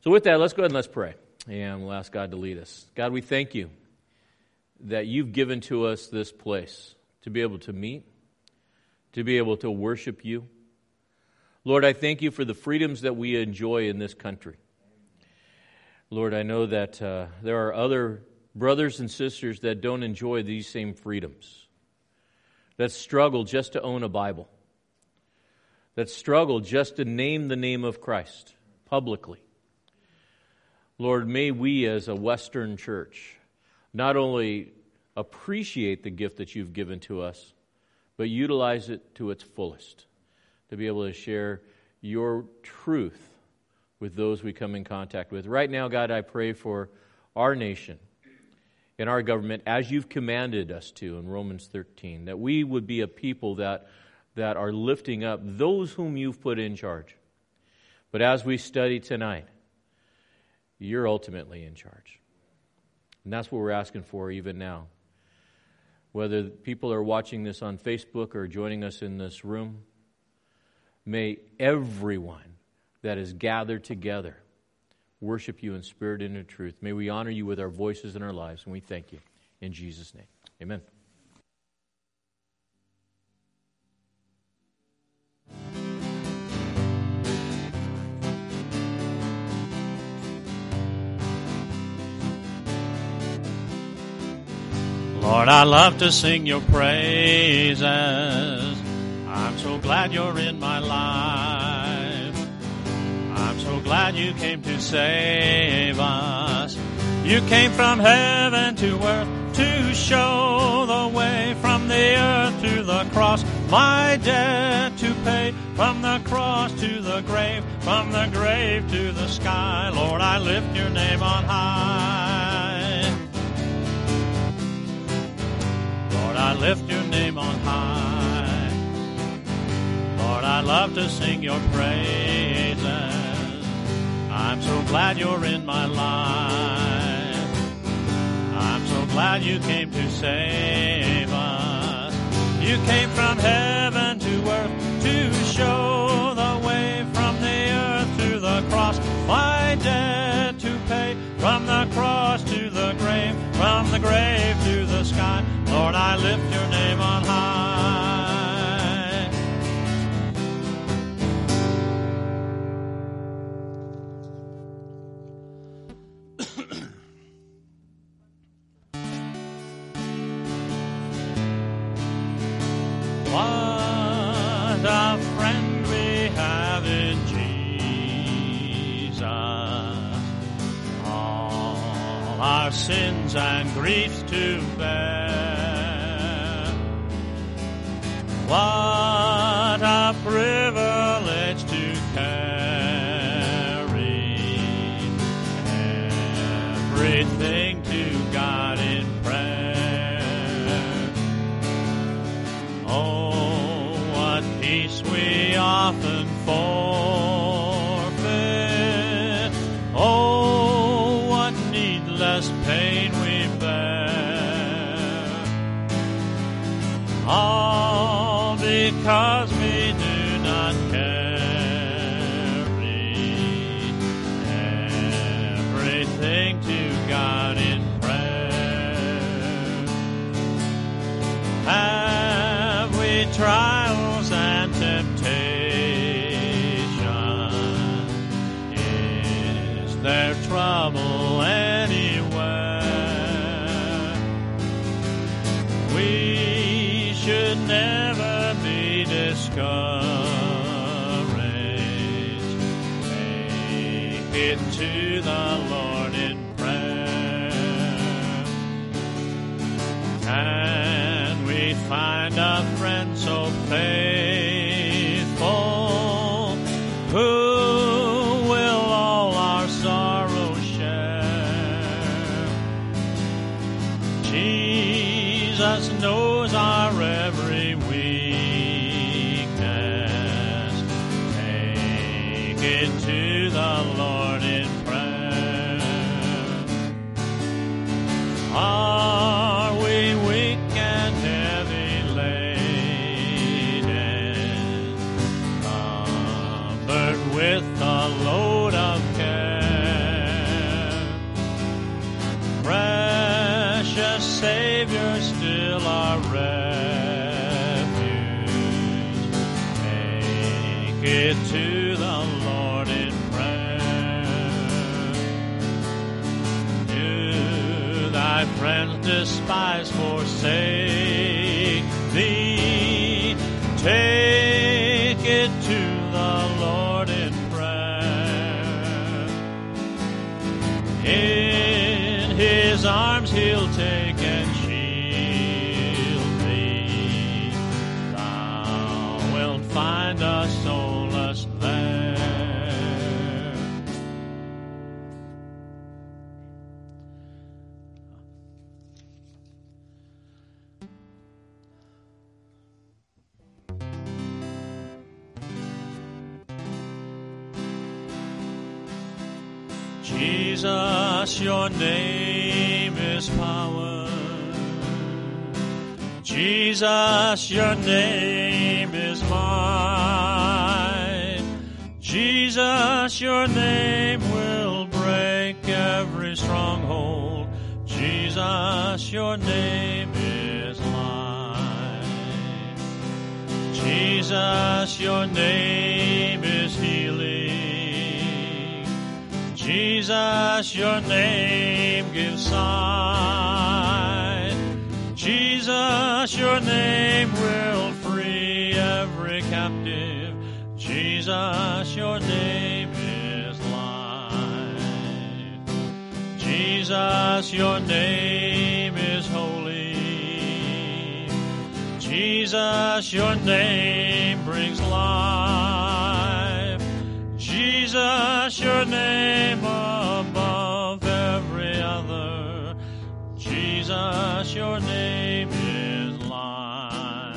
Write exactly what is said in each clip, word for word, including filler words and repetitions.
So with that, let's go ahead and let's pray, and we'll ask God to lead us. God, we thank you that you've given to us this place to be able to meet, to be able to worship you. Lord, I thank you for the freedoms that we enjoy in this country. Lord, I know that uh, there are other brothers and sisters that don't enjoy these same freedoms, that struggle just to own a Bible, that struggle just to name the name of Christ publicly. Lord, may we as a Western church not only appreciate the gift that you've given to us, but utilize it to its fullest, to be able to share your truth with those we come in contact with. Right now, God, I pray for our nation and our government, as you've commanded us to in Romans thirteen, that we would be a people that, that are lifting up those whom you've put in charge. But as we study tonight, you're ultimately in charge. And that's what we're asking for even now. Whether people are watching this on Facebook or joining us in this room, may everyone that is gathered together worship you in spirit and in truth. May we honor you with our voices and our lives, and we thank you. In Jesus' name, amen. Lord, I love to sing your praises. I'm so glad you're in my life. I'm so glad you came to save us. You came from heaven to earth to show the way, from the earth to the cross, my debt to pay, from the cross to the grave, from the grave to the sky. Lord, I lift your name on high. I lift your name on high. Lord, I love to sing your praises. I'm so glad you're in my life. I'm so glad you came to save us. You came from heaven to earth to show the way, from the earth to the cross, my debt to pay, from the cross to the grave, from the grave to the sky. Lord, I lift your name on high. What a friend we have in Jesus. All our sins and griefs to bear. What a privilege to carry everything to God in prayer. Oh, what peace we often forfeit. Oh, what needless pain we bear. All because we do not carry everything to God in prayer. Have we trials and temptation? Is there trouble anywhere? We should never be discouraged. Take it to the Lord in prayer. Can we find a friend so faithful, who will all our sorrows share? Jesus knows our every weakness. Take it to the Lord in prayer. Are we weak and heavy laden, covered with a load of care? still our refuge. Take it to the Lord in prayer. Do thy friends despise, forsake thee? Take it to the Lord in prayer. In His arms He'll take and shield thee. Thou wilt find a solace there. Jesus, your name is power. Jesus, your name is might. Jesus, your name will break every stronghold. Jesus, your name is life. Jesus, your name is healing. Jesus, your name gives sight. Jesus, your name will free every captive. Jesus, your name is life. Jesus, your name is holy. Jesus, your name brings life. Jesus, your name above every other. Jesus, your name is life.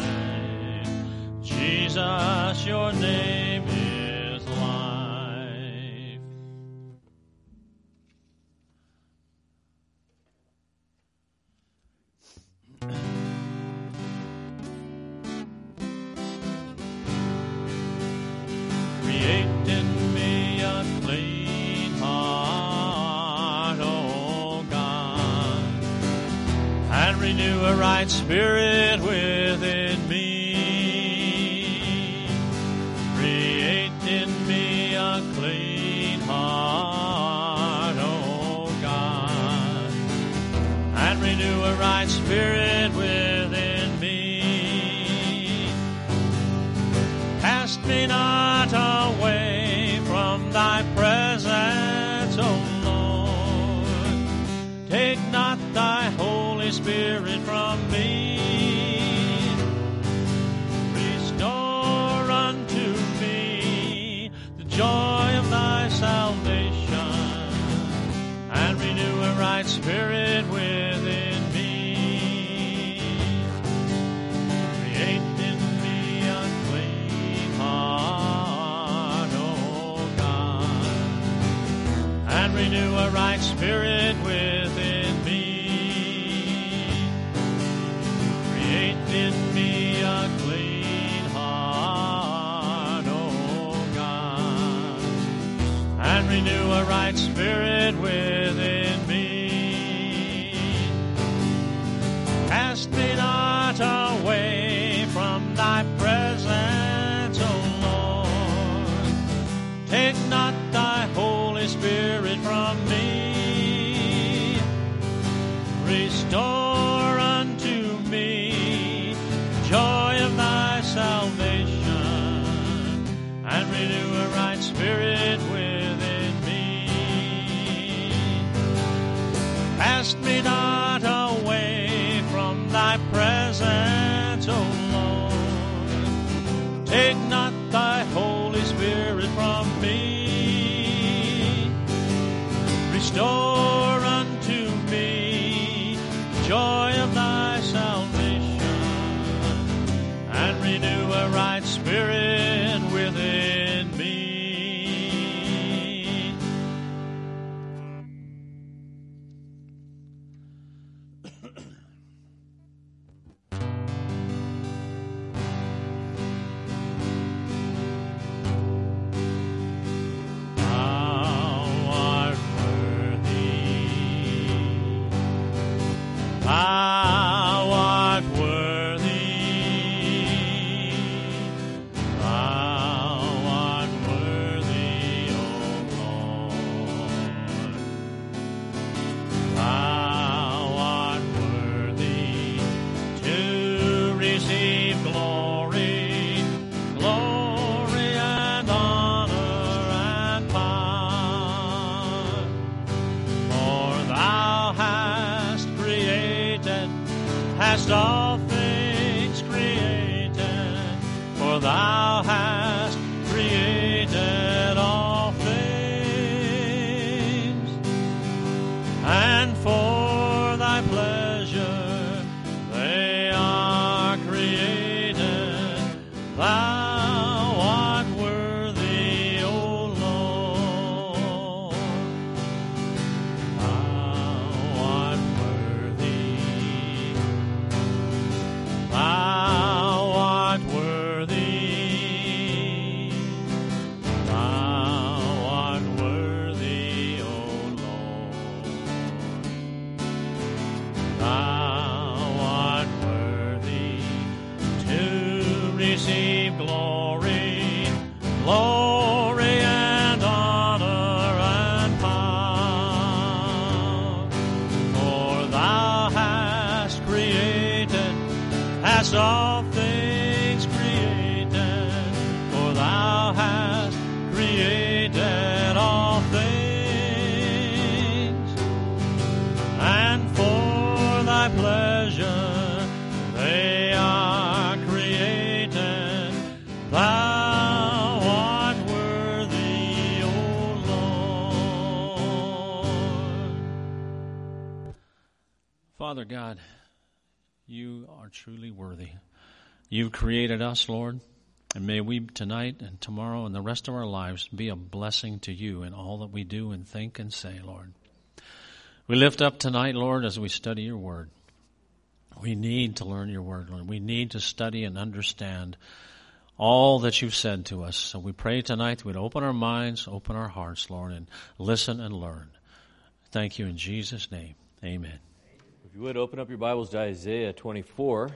Jesus, your name is life. Create in me a clean heart, O God, and renew a right spirit within me. Create in me a clean heart, O God, and renew a right spirit within me. Cast me not away from thy presence, O Lord. Take not thy Holy Spirit from me. Restore unto me the joy of thy salvation, and renew a right spirit within me. Create in me a clean heart, O God, and renew a right spirit within me. Create in me a clean heart, O God, and renew a right spirit within me. Cast me not away from thy presence, O Lord. Take not thy Holy Spirit from me. Restore unto me joy of thy salvation, and renew a right spirit within me. Cast me not away from thy presence, O Lord. Take not thy Holy Spirit from me. Restore unto me joy of thy salvation, and renew a right spirit within me. Thou art hast all things created, for thou hast created all things, and for thy pleasure they are created. Thou art worthy, O Lord. Thou art worthy. Thou art worthy. Thou art worthy, O Lord. Thou art worthy to receive glory, glory and honor and power. For thou hast created, hast all things created, for thou hast created all things, and for thy pleasure they are created. Thou art worthy, O Lord. Father God, you are truly worthy. You've created us, Lord, and may we tonight and tomorrow and the rest of our lives be a blessing to you in all that we do and think and say, Lord. We lift up tonight, Lord, as we study your word. We need to learn your word, Lord. We need to study and understand all that you've said to us. So we pray tonight we'd open our minds, open our hearts, Lord, and listen and learn. Thank you in Jesus' name. Amen. If you would, open up your Bibles to Isaiah twenty-four.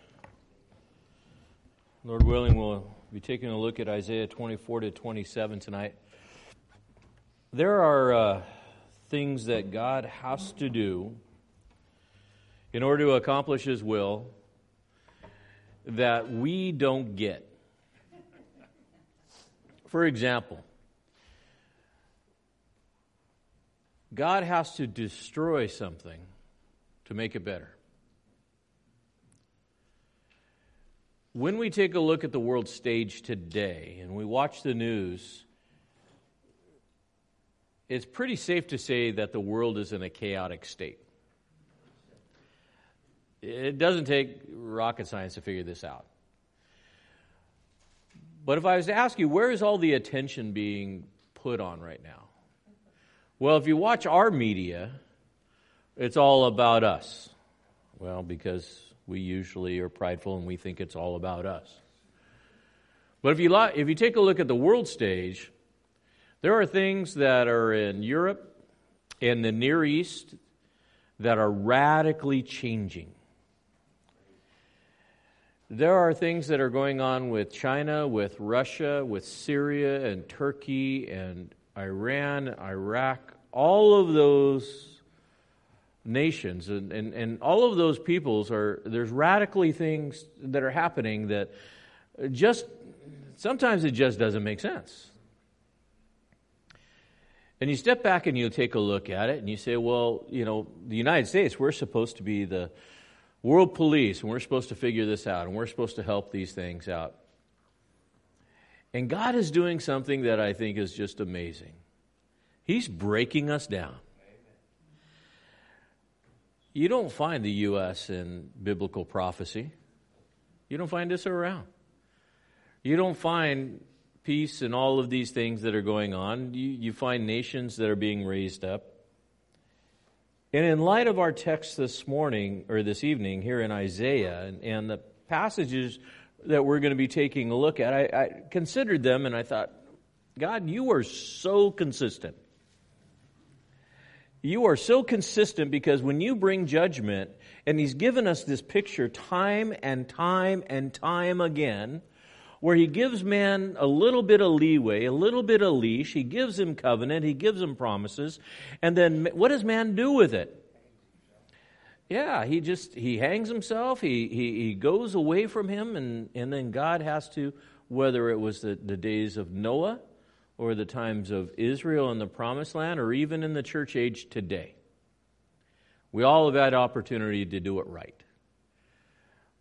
Lord willing, we'll be taking a look at Isaiah twenty-four to twenty-seven tonight. There are uh, things that God has to do in order to accomplish His will that we don't get. For example, God has to destroy something to make it better. When we take a look at the world stage today and we watch the news, it's pretty safe to say that the world is in a chaotic state. It doesn't take rocket science to figure this out. But if I was to ask you, where is all the attention being put on right now? Well, if you watch our media, it's all about us. Well, because we usually are prideful and we think it's all about us. But if you lo- if you take a look at the world stage, there are things that are in Europe and the Near East that are radically changing. There are things that are going on with China, with Russia, with Syria and Turkey and Iran, Iraq, all of those nations and, and, and all of those peoples are, there's radically things that are happening that just, sometimes it just doesn't make sense. And you step back and you take a look at it and you say, well, you know, the United States, we're supposed to be the world police and we're supposed to figure this out and we're supposed to help these things out. And God is doing something that I think is just amazing. He's breaking us down. You don't find the U S in biblical prophecy. You don't find this around. You don't find peace and all of these things that are going on. You, you find nations that are being raised up. And in light of our text this morning, or this evening, here in Isaiah, and, and the passages that we're going to be taking a look at, I, I considered them and I thought, God, you are so consistent. You are so consistent because when you bring judgment, and He's given us this picture time and time and time again, where He gives man a little bit of leeway, a little bit of leash, He gives him covenant, He gives him promises, and then what does man do with it? Yeah, he just, he hangs himself, he he, he goes away from Him, and, and then God has to, whether it was the, the days of Noah, or the times of Israel in the Promised Land, or even in the church age today. We all have had opportunity to do it right.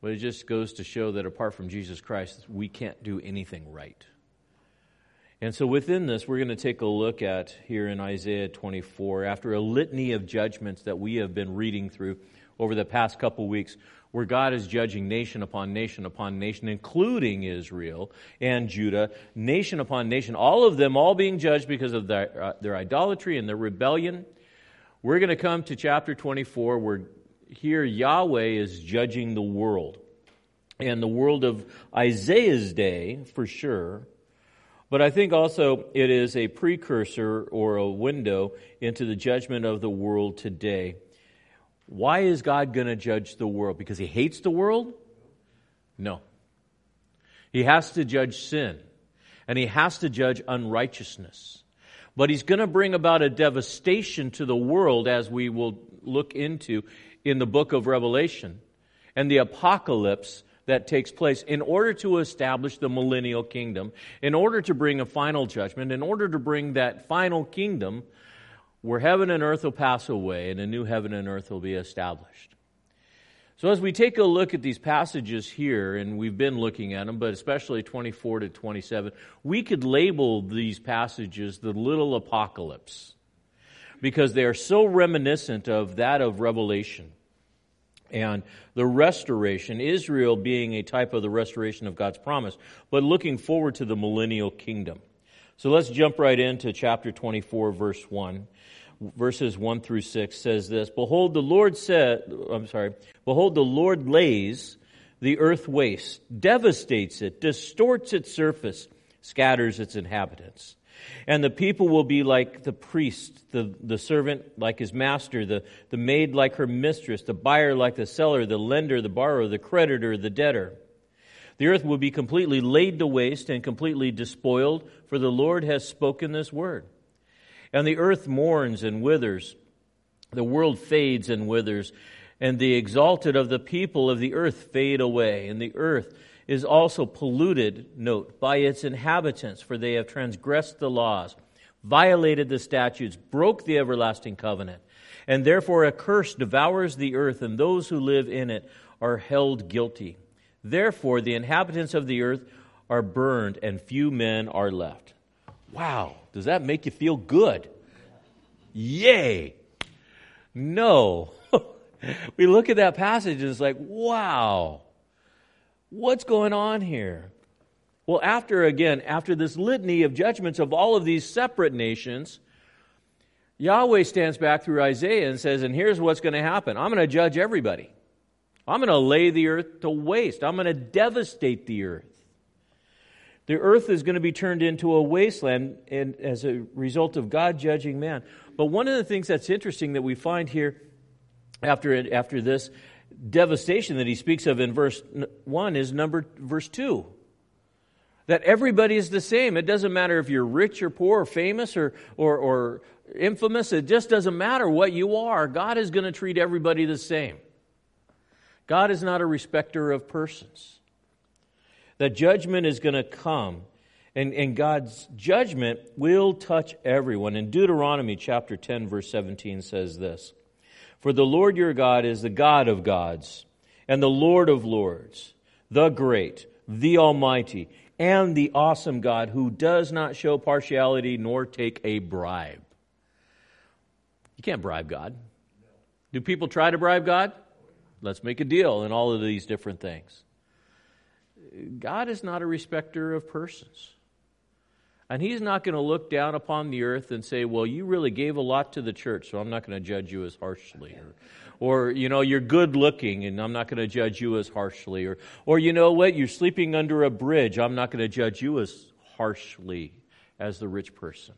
But it just goes to show that apart from Jesus Christ, we can't do anything right. And so within this, we're going to take a look at here in Isaiah twenty-four, after a litany of judgments that we have been reading through over the past couple weeks, where God is judging nation upon nation upon nation, including Israel and Judah, nation upon nation, all of them all being judged because of their, uh, their idolatry and their rebellion. We're going to come to chapter twenty-four, where here Yahweh is judging the world. And the world of Isaiah's day, for sure. But I think also it is a precursor or a window into the judgment of the world today. Why is God going to judge the world? Because He hates the world? No. He has to judge sin. And He has to judge unrighteousness. But He's going to bring about a devastation to the world, as we will look into in the book of Revelation, and the apocalypse that takes place in order to establish the millennial kingdom, in order to bring a final judgment, in order to bring that final kingdom where heaven and earth will pass away and a new heaven and earth will be established. So as we take a look at these passages here, and we've been looking at them, but especially twenty-four to twenty-seven, we could label these passages the little apocalypse, because they are so reminiscent of that of Revelation. And the restoration, Israel being a type of the restoration of God's promise, but looking forward to the millennial kingdom. So let's jump right into chapter twenty-four, verse one. Verses one through six says this, Behold, the Lord said, I'm sorry, Behold, the Lord lays the earth waste, devastates it, distorts its surface, scatters its inhabitants. And the people will be like the priest, the, the servant like his master, the, the maid like her mistress, the buyer like the seller, the lender, the borrower, the creditor, the debtor. The earth will be completely laid to waste and completely despoiled, for the Lord has spoken this word. And the earth mourns and withers, the world fades and withers, and the exalted of the people of the earth fade away, and the earth is also polluted, note, by its inhabitants, for they have transgressed the laws, violated the statutes, broke the everlasting covenant. And therefore a curse devours the earth, and those who live in it are held guilty. Therefore the inhabitants of the earth are burned, and few men are left. Wow, does that make you feel good? Yay! No. We look at that passage and it's like, wow. What's going on here? Well, after, again, after this litany of judgments of all of these separate nations, Yahweh stands back through Isaiah and says, and here's what's going to happen. I'm going to judge everybody. I'm going to lay the earth to waste. I'm going to devastate the earth. The earth is going to be turned into a wasteland and as a result of God judging man. But one of the things that's interesting that we find here after it, after this devastation that he speaks of in verse one is number verse two. That everybody is the same. It doesn't matter if you're rich or poor or famous or, or, or infamous. It just doesn't matter what you are. God is going to treat everybody the same. God is not a respecter of persons. That judgment is going to come. And, and God's judgment will touch everyone. In Deuteronomy chapter ten, verse seventeen says this. For the Lord your God is the God of gods, and the Lord of lords, the great, the almighty, and the awesome God, who does not show partiality nor take a bribe. You can't bribe God. Do people try to bribe God? Let's make a deal in all of these different things. God is not a respecter of persons. And He's not going to look down upon the earth and say, well, you really gave a lot to the church, so I'm not going to judge you as harshly. Or, or, you know, you're good looking, and I'm not going to judge you as harshly. Or, or, you know what, you're sleeping under a bridge. I'm not going to judge you as harshly as the rich person.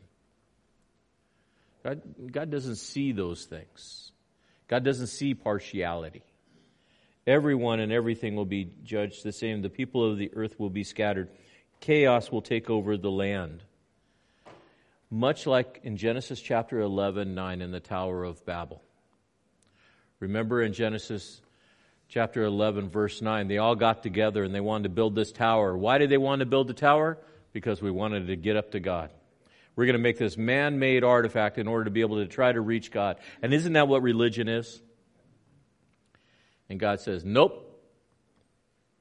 God, God doesn't see those things. God doesn't see partiality. Everyone and everything will be judged the same. The people of the earth will be scattered. Chaos will take over the land. Much like in Genesis chapter eleven, nine in the Tower of Babel. Remember in Genesis chapter eleven, verse nine, they all got together and they wanted to build this tower. Why did they want to build the tower? Because we wanted to get up to God. We're going to make this man-made artifact in order to be able to try to reach God. And isn't that what religion is? And God says, nope.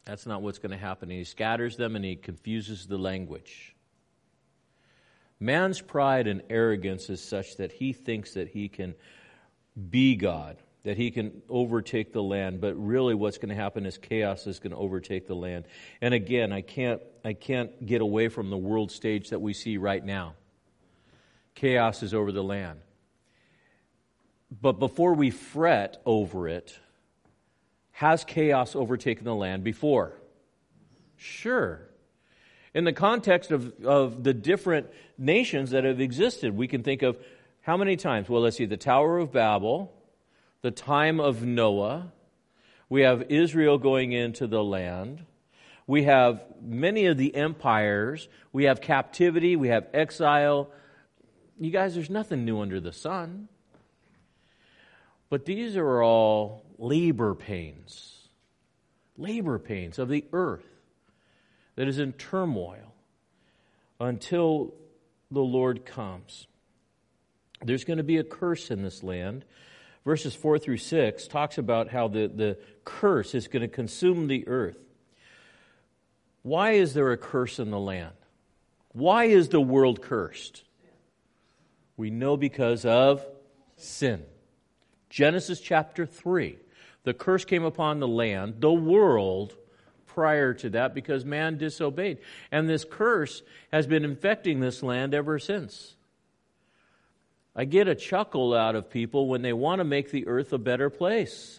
That's not what's going to happen. He scatters them and he confuses the language. Man's pride and arrogance is such that he thinks that he can be God, that he can overtake the land, but really what's going to happen is chaos is going to overtake the land. And again, I can't I can't get away from the world stage that we see right now. Chaos is over the land. But before we fret over it, has chaos overtaken the land before? Sure. In the context of, of the different nations that have existed, we can think of how many times? Well, let's see, the Tower of Babel, the time of Noah, we have Israel going into the land, we have many of the empires, we have captivity, we have exile. You guys, there's nothing new under the sun. But these are all labor pains, labor pains of the earth that is in turmoil until the Lord comes. There's going to be a curse in this land. Verses four through six talks about how the, the curse is going to consume the earth. Why is there a curse in the land? Why is the world cursed? We know because of sin. Genesis chapter three. The curse came upon the land, the world, prior to that because man disobeyed. And this curse has been infecting this land ever since. I get a chuckle out of people when they want to make the earth a better place.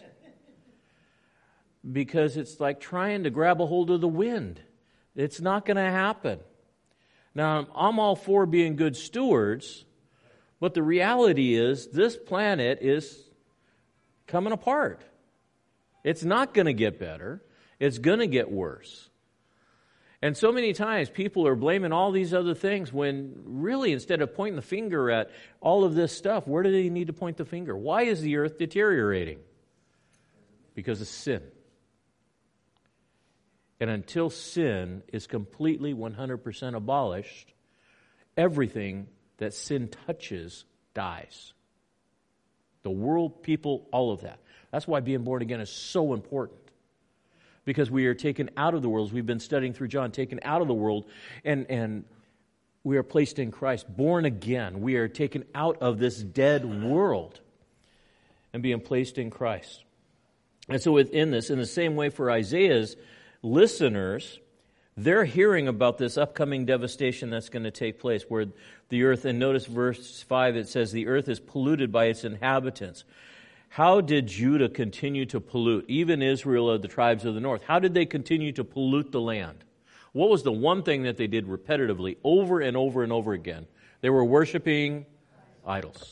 Because it's like trying to grab a hold of the wind. It's not going to happen. Now, I'm all for being good stewards, but the reality is this planet is coming apart. It's not going to get better. It's going to get worse. And so many times people are blaming all these other things when really instead of pointing the finger at all of this stuff, where do they need to point the finger? Why is the earth deteriorating? Because of sin. And until sin is completely one hundred percent abolished, everything that sin touches dies. The world, people, all of that. That's why being born again is so important. Because we are taken out of the world, as we've been studying through John, taken out of the world, and, and we are placed in Christ, born again. We are taken out of this dead world and being placed in Christ. And so within this, in the same way for Isaiah's listeners, they're hearing about this upcoming devastation that's going to take place, where the earth, and notice verse five, it says, the earth is polluted by its inhabitants. How did Judah continue to pollute? Even Israel of the tribes of the north. How did they continue to pollute the land? What was the one thing that they did repetitively over and over and over again? They were worshiping idols.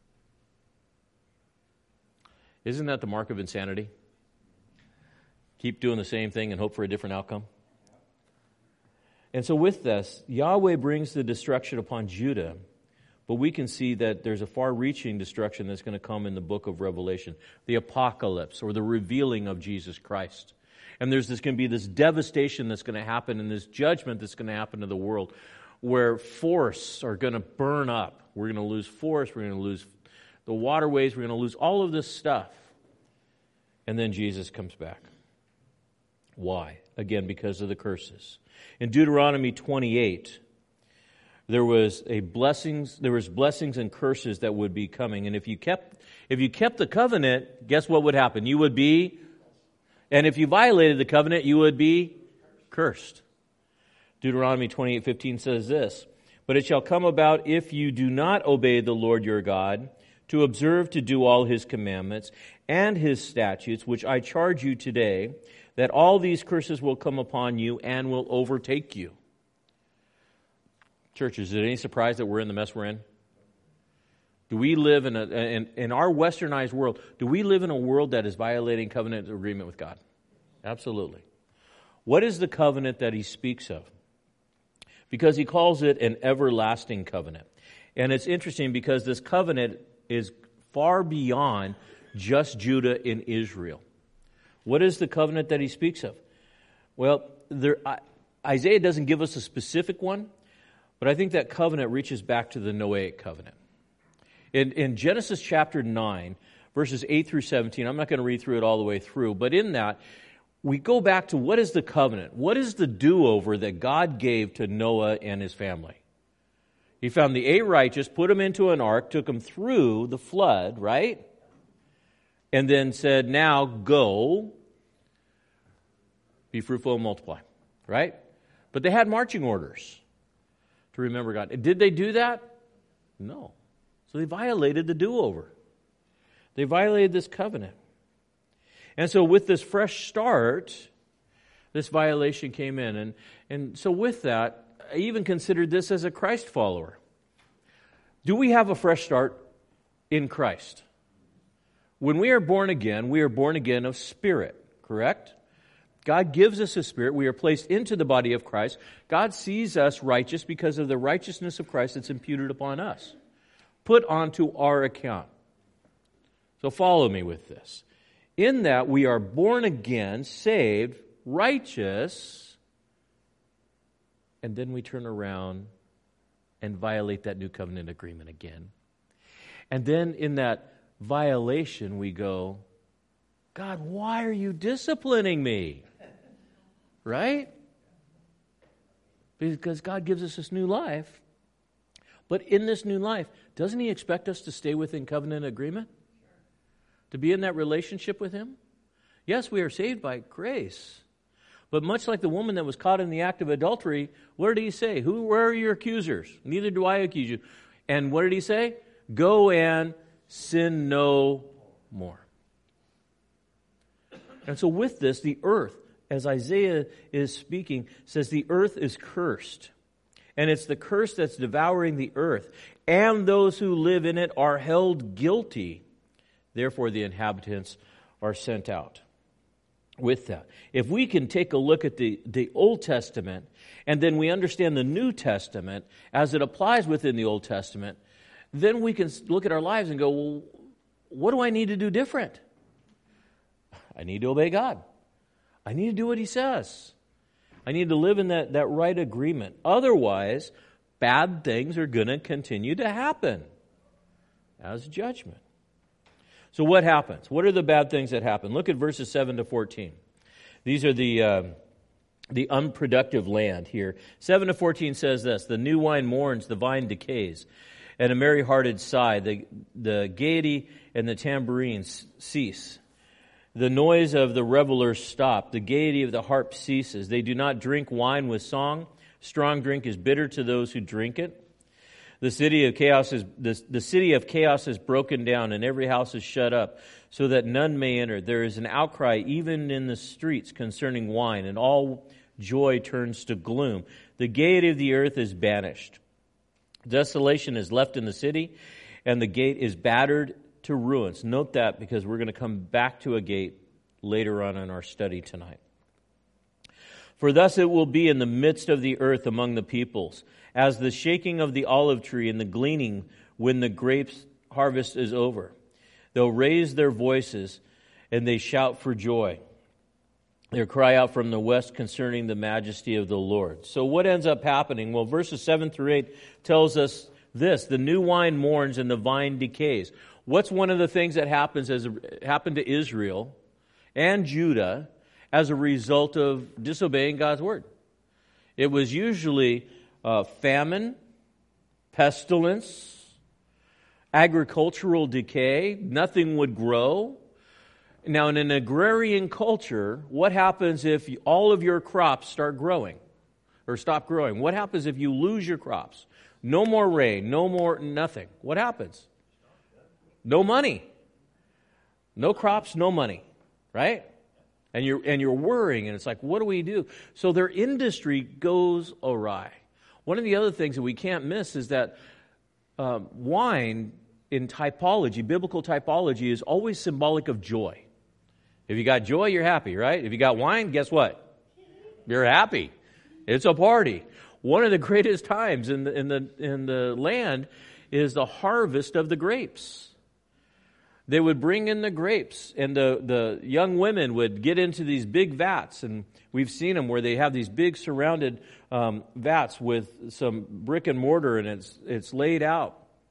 Isn't that the mark of insanity? Keep doing the same thing and hope for a different outcome? And so with this, Yahweh brings the destruction upon Judah. But we can see that there's a far-reaching destruction that's going to come in the book of Revelation, the apocalypse, or the revealing of Jesus Christ. And there's this going to be this devastation that's going to happen, and this judgment that's going to happen to the world, where forests are going to burn up. We're going to lose forests, we're going to lose the waterways, we're going to lose all of this stuff. And then Jesus comes back. Why? Again, because of the curses. In Deuteronomy twenty-eight, There was a blessings. There was blessings and curses that would be coming, and if you kept, if you kept the covenant, guess what would happen? You would be, and if you violated the covenant, you would be cursed. Deuteronomy twenty-eight fifteen says this: "But it shall come about if you do not obey the Lord your God, to observe to do all His commandments and His statutes, which I charge you today, that all these curses will come upon you and will overtake you." Church, is it any surprise that we're in the mess we're in? Do we live in a in, in our westernized world, do we live in a world that is violating covenant agreement with God? Absolutely. What is the covenant that he speaks of? Because he calls it an everlasting covenant. And it's interesting because this covenant is far beyond just Judah and Israel. What is the covenant that he speaks of? Well, there, Isaiah doesn't give us a specific one, but I think that covenant reaches back to the Noahic covenant. In, in Genesis chapter nine, verses eight through seventeen, I'm not going to read through it all the way through, but in that, we go back to what is the covenant? What is the do-over that God gave to Noah and his family? He found the eight righteous, put them into an ark, took them through the flood, right? And then said, now go, be fruitful and multiply, right? But they had marching orders to remember God. Did they do that? No. So they violated the do-over. They violated this covenant. And so with this fresh start, this violation came in. And, and so with that, I even considered this as a Christ follower. Do we have a fresh start in Christ? When we are born again, we are born again of spirit, correct? God gives us a spirit. We are placed into the body of Christ. God sees us righteous because of the righteousness of Christ that's imputed upon us, put onto our account. So follow me with this. In that we are born again, saved, righteous, and then we turn around and violate that new covenant agreement again. And then in that violation we go, God, why are you disciplining me? Right? Because God gives us this new life. But in this new life, doesn't He expect us to stay within covenant agreement? To be in that relationship with Him? Yes, we are saved by grace. But much like the woman that was caught in the act of adultery, what did He say? Who, where are your accusers? Neither do I accuse you. And what did He say? Go and sin no more. And so with this, the earth, as Isaiah is speaking, says the earth is cursed. And it's the curse that's devouring the earth. And those who live in it are held guilty. Therefore, the inhabitants are sent out. With that, if we can take a look at the, the Old Testament, and then we understand the New Testament as it applies within the Old Testament, then we can look at our lives and go, well, what do I need to do different? I need to obey God. I need to do what He says. I need to live in that, that right agreement. Otherwise, bad things are going to continue to happen as judgment. So what happens? What are the bad things that happen? Look at verses seven to fourteen. These are the uh, the unproductive land here. seven to fourteen says this, the new wine mourns, the vine decays, and a merry-hearted sigh, the, the gaiety and the tambourines cease. The noise of the revelers stop, the gaiety of the harp ceases. They do not drink wine with song. Strong drink is bitter to those who drink it. The city of chaos is the, the city of chaos is broken down, and every house is shut up, so that none may enter. There is an outcry even in the streets concerning wine, and all joy turns to gloom. The gaiety of the earth is banished. Desolation is left in the city, and the gate is battered to ruins. Note that, because we're going to come back to a gate later on in our study tonight. For thus it will be in the midst of the earth among the peoples, as the shaking of the olive tree and the gleaning when the grapes harvest is over. They'll raise their voices and they shout for joy. They'll cry out from the west concerning the majesty of the Lord. So what ends up happening? Well, verses seven through eight tells us this: the new wine mourns and the vine decays. What's one of the things that happens as happened to Israel and Judah as a result of disobeying God's word? It was usually uh, famine, pestilence, agricultural decay. Nothing would grow. Now, in an agrarian culture, what happens if all of your crops start growing or stop growing? What happens if you lose your crops? No more rain, no more nothing. What happens? No money. No crops, no money, right? And you're and you're worrying, and it's like, what do we do? So their industry goes awry. One of the other things that we can't miss is that um, wine in typology, biblical typology, is always symbolic of joy. If you got joy, you're happy, right? If you got wine, guess what? You're happy. It's a party. One of the greatest times in the in the in the land is the harvest of the grapes. They would bring in the grapes, and the, the young women would get into these big vats, and we've seen them where they have these big surrounded um, vats with some brick and mortar, and it's it's laid out.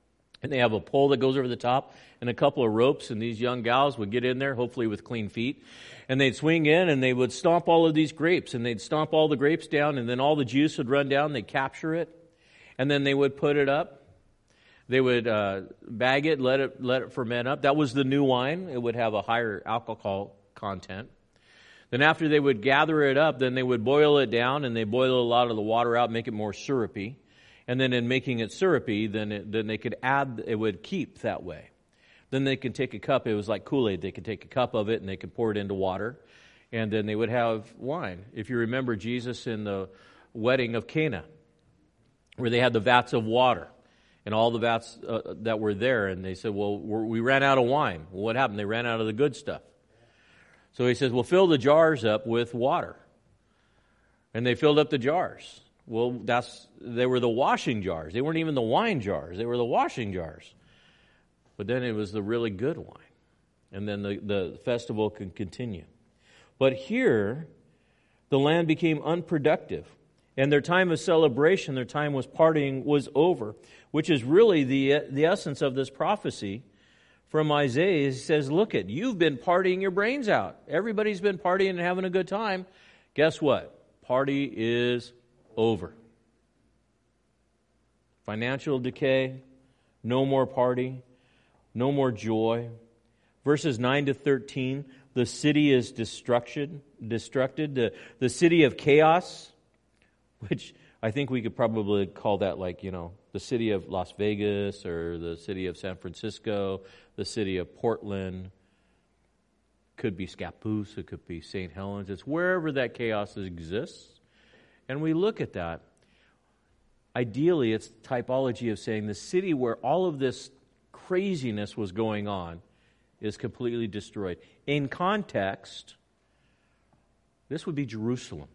And they have a pole that goes over the top and a couple of ropes, and these young gals would get in there, hopefully with clean feet, and they'd swing in and they would stomp all of these grapes, and they'd stomp all the grapes down, and then all the juice would run down, they'd capture it, and then they would put it up. They would uh, bag it, let it let it ferment up. That was the new wine. It would have a higher alcohol content. Then after they would gather it up, then they would boil it down, and they boil a lot of the water out, make it more syrupy. And then in making it syrupy, then it, then they could add, it would keep that way. Then they could take a cup, it was like Kool-Aid, they could take a cup of it and they could pour it into water, and then they would have wine. If you remember Jesus in the wedding of Cana, where they had the vats of water, and all the vats uh, that were there, and they said, well, we're, we ran out of wine. Well, what happened? They ran out of the good stuff. So he says, well, fill the jars up with water. And they filled up the jars. Well, that's they were the washing jars. They weren't even the wine jars. They were the washing jars. But then it was the really good wine. And then the, the festival could continue. But here, the land became unproductive. And their time of celebration, their time was partying, was over, which is really the the essence of this prophecy from Isaiah. He says, look it, you've been partying your brains out. Everybody's been partying and having a good time. Guess what? Party is over. Financial decay, no more party, no more joy. Verses nine to thirteen, the city is destruction, destructed, the, the city of chaos, which I think we could probably call that like, you know, the city of Las Vegas or the city of San Francisco, the city of Portland. Could be Scappoose, it could be Saint Helens. It's wherever that chaos exists. And we look at that. Ideally, it's typology of saying the city where all of this craziness was going on is completely destroyed. In context, this would be Jerusalem.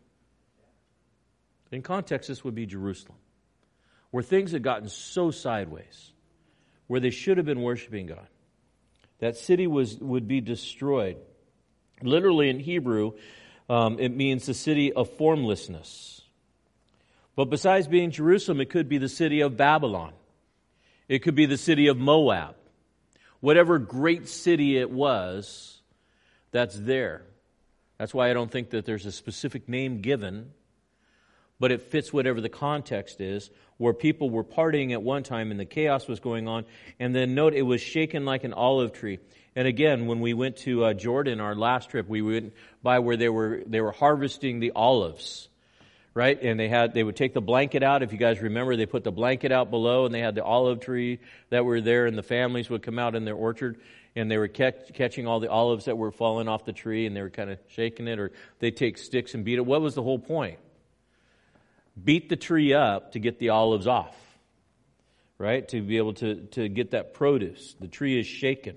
In context, this would be Jerusalem, where things had gotten so sideways, where they should have been worshiping God. That city was would be destroyed. Literally in Hebrew, um, it means the city of formlessness. But besides being Jerusalem, it could be the city of Babylon. It could be the city of Moab. Whatever great city it was, that's there. That's why I don't think that there's a specific name given, but it fits whatever the context is, where people were partying at one time and the chaos was going on. And then note, it was shaken like an olive tree. And again, when we went to uh, Jordan, our last trip, we went by where they were they were harvesting the olives, right? And they had they would take the blanket out. If you guys remember, they put the blanket out below, and they had the olive tree that were there, and the families would come out in their orchard, and they were catch, catching all the olives that were falling off the tree, and they were kind of shaking it, or they'd take sticks and beat it. What was the whole point? Beat the tree up to get the olives off, right? To be able to, to get that produce. The tree is shaken.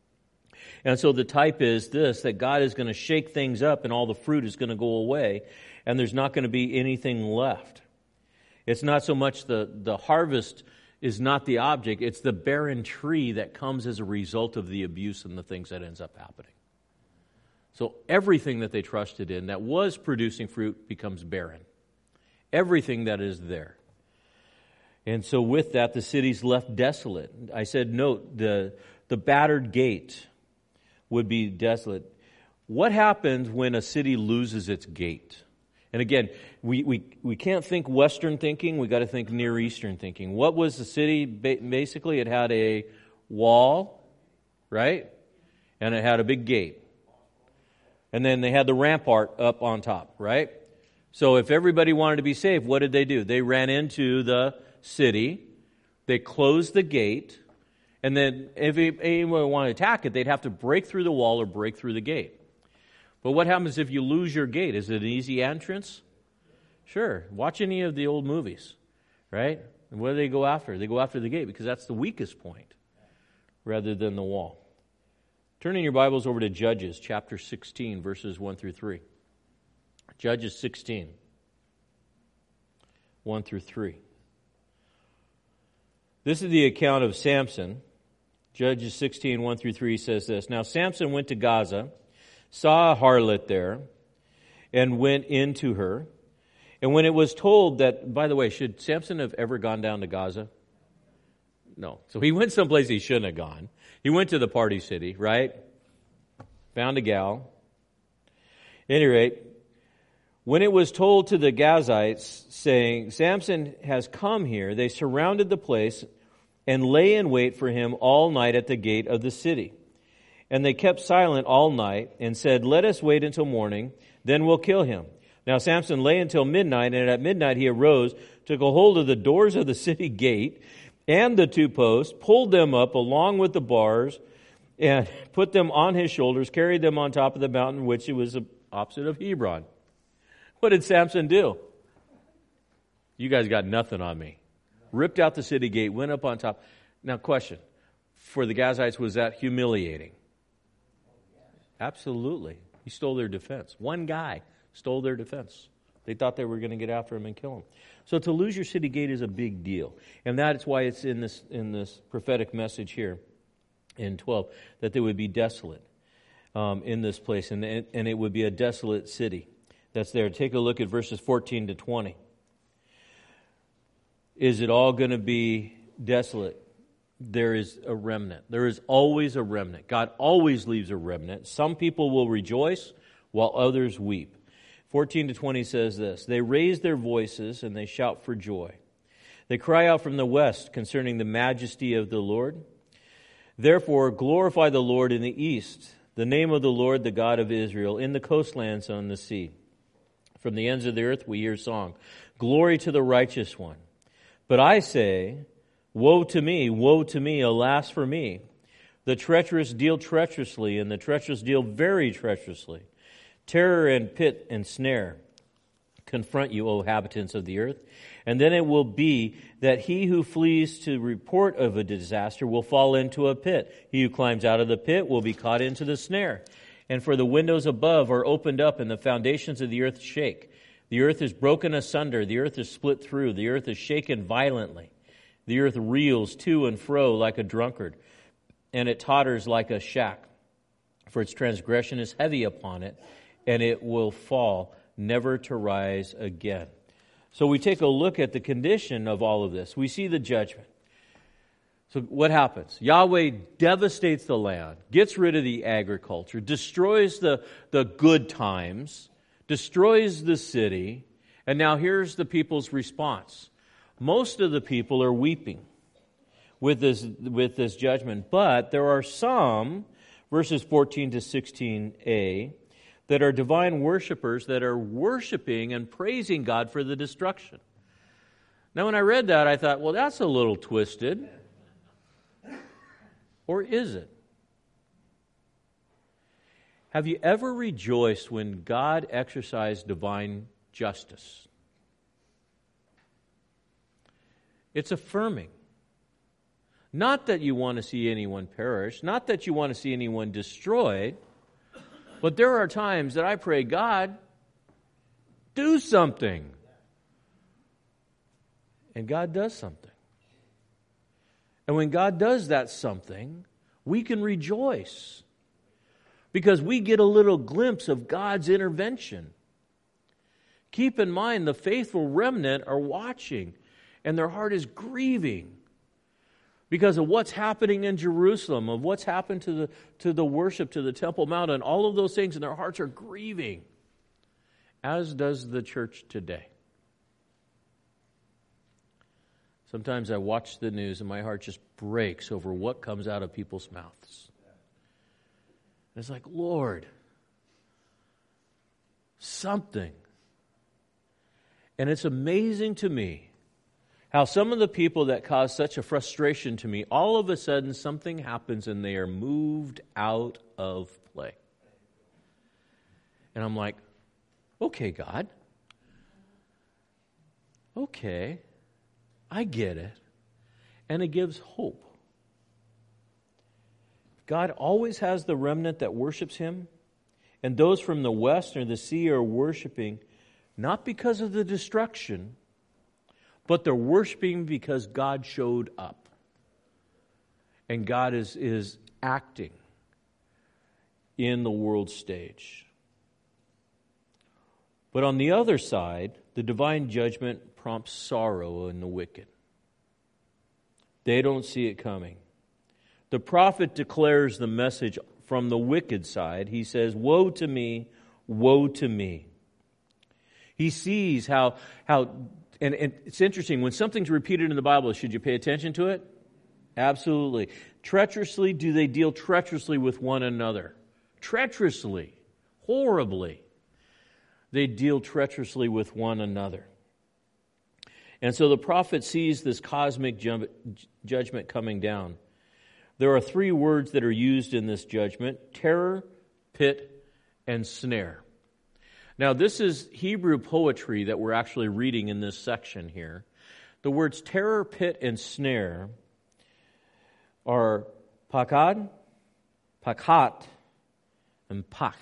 And so the type is this, that God is going to shake things up and all the fruit is going to go away and there's not going to be anything left. It's not so much the, the harvest is not the object, it's the barren tree that comes as a result of the abuse and the things that ends up happening. So everything that they trusted in that was producing fruit becomes barren. Everything that is there. And so with that, the city's left desolate. I said, note, the, the battered gate would be desolate. What happens when a city loses its gate? And again, we, we, we can't think Western thinking, we got to think Near Eastern thinking. What was the city? Basically, it had a wall, right? And it had a big gate. And then they had the rampart up on top, right? So if everybody wanted to be safe, what did they do? They ran into the city, they closed the gate, and then if anyone wanted to attack it, they'd have to break through the wall or break through the gate. But what happens if you lose your gate? Is it an easy entrance? Sure. Watch any of the old movies, right? And what do they go after? They go after the gate because that's the weakest point rather than the wall. Turning your Bibles over to Judges chapter sixteen, verses one through three. Judges sixteen, one through three. This is the account of Samson. Judges sixteen, one through three says this. Now Samson went to Gaza, saw a harlot there, and went into her. And when it was told that, by the way, should Samson have ever gone down to Gaza? No. So he went someplace he shouldn't have gone. He went to the party city, right? Found a gal. At any rate, when it was told to the Gazites, saying, Samson has come here, they surrounded the place and lay in wait for him all night at the gate of the city. And they kept silent all night and said, let us wait until morning, then we'll kill him. Now Samson lay until midnight, and at midnight he arose, took a hold of the doors of the city gate and the two posts, pulled them up along with the bars, and put them on his shoulders, carried them on top of the mountain, which it was opposite of Hebron. What did Samson do? You guys got nothing on me. Ripped out the city gate, went up on top. Now question, for the Gazites, was that humiliating? Absolutely. He stole their defense. One guy stole their defense. They thought they were going to get after him and kill him. So to lose your city gate is a big deal. And that's why it's in this in this prophetic message here in twelve, that they would be desolate um, in this place. And, and it would be a desolate city that's there. Take a look at verses fourteen to twenty. Is it all going to be desolate? There is a remnant. There is always a remnant. God always leaves a remnant. Some people will rejoice while others weep. fourteen to twenty says this, they raise their voices and they shout for joy. They cry out from the west concerning the majesty of the Lord. Therefore, glorify the Lord in the east, the name of the Lord, the God of Israel, in the coastlands on the sea. From the ends of the earth we hear song. Glory to the righteous one. But I say, woe to me, woe to me, alas for me. The treacherous deal treacherously, and the treacherous deal very treacherously. Terror and pit and snare confront you, O inhabitants of the earth. And then it will be that he who flees to report of a disaster will fall into a pit. He who climbs out of the pit will be caught into the snare. And for the windows above are opened up, and the foundations of the earth shake. The earth is broken asunder, the earth is split through, the earth is shaken violently. The earth reels to and fro like a drunkard, and it totters like a shack. For its transgression is heavy upon it, and it will fall, never to rise again. So we take a look at the condition of all of this. We see the judgment. So what happens? Yahweh devastates the land, gets rid of the agriculture, destroys the, the good times, destroys the city, and now here's the people's response. Most of the people are weeping with this, with this judgment, but there are some, verses fourteen to sixteen a, that are divine worshipers that are worshiping and praising God for the destruction. Now when I read that, I thought, well, that's a little twisted. Or is it? Have you ever rejoiced when God exercised divine justice? It's affirming. Not that you want to see anyone perish, not that you want to see anyone destroyed, but there are times that I pray, God, do something. And God does something. And when God does that something, we can rejoice. Because we get a little glimpse of God's intervention. Keep in mind, the faithful remnant are watching, and their heart is grieving because of what's happening in Jerusalem, of what's happened to the, to the worship, to the Temple Mount, and all of those things, and their hearts are grieving, as does the church today. Sometimes I watch the news and my heart just breaks over what comes out of people's mouths. And it's like, Lord, something. And it's amazing to me how some of the people that cause such a frustration to me, all of a sudden something happens and they are moved out of play. And I'm like, okay, God. Okay. I get it. And it gives hope. God always has the remnant that worships Him. And those from the west or the sea are worshiping not because of the destruction, but they're worshiping because God showed up. And God is, is acting in the world stage. But on the other side, the divine judgment prompts sorrow in the wicked. They don't see it coming. The prophet declares the message from the wicked side. He says, woe to me, woe to me. He sees how, how and, and it's interesting, when something's repeated in the Bible, should you pay attention to it? Absolutely. Treacherously, do they deal treacherously with one another? Treacherously, horribly. They deal treacherously with one another. And so the prophet sees this cosmic ju- judgment coming down. There are three words that are used in this judgment: terror, pit, and snare. Now, this is Hebrew poetry that we're actually reading in this section here. The words terror, pit, and snare are pakad, pakat, and pak.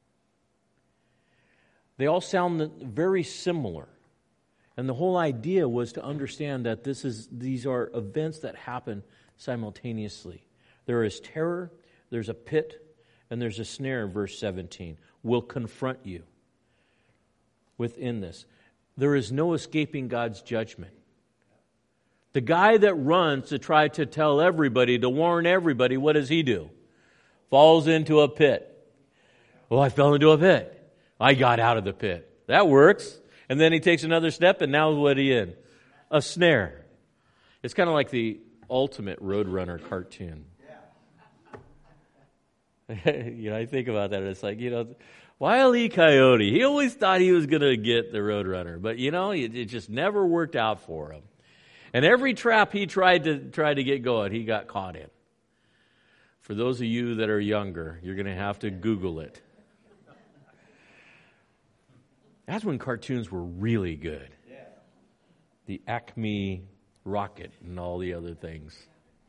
They all sound very similar. And the whole idea was to understand that this is these are events that happen simultaneously. There is terror, there's a pit, and there's a snare in verse seventeen. Will confront you within this. There is no escaping God's judgment. The guy that runs to try to tell everybody, to warn everybody, what does he do? Falls into a pit. Oh, I fell into a pit. I got out of the pit. That works. And then he takes another step, and now what are you in? A snare. It's kind of like the ultimate Roadrunner cartoon. You know, I think about that, and it's like, you know, Wile E. Coyote, he always thought he was going to get the Roadrunner, but, you know, it, it just never worked out for him. And every trap he tried to try to get going, he got caught in. For those of you that are younger, you're going to have to Google it. That's when cartoons were really good. Yeah. The Acme Rocket and all the other things.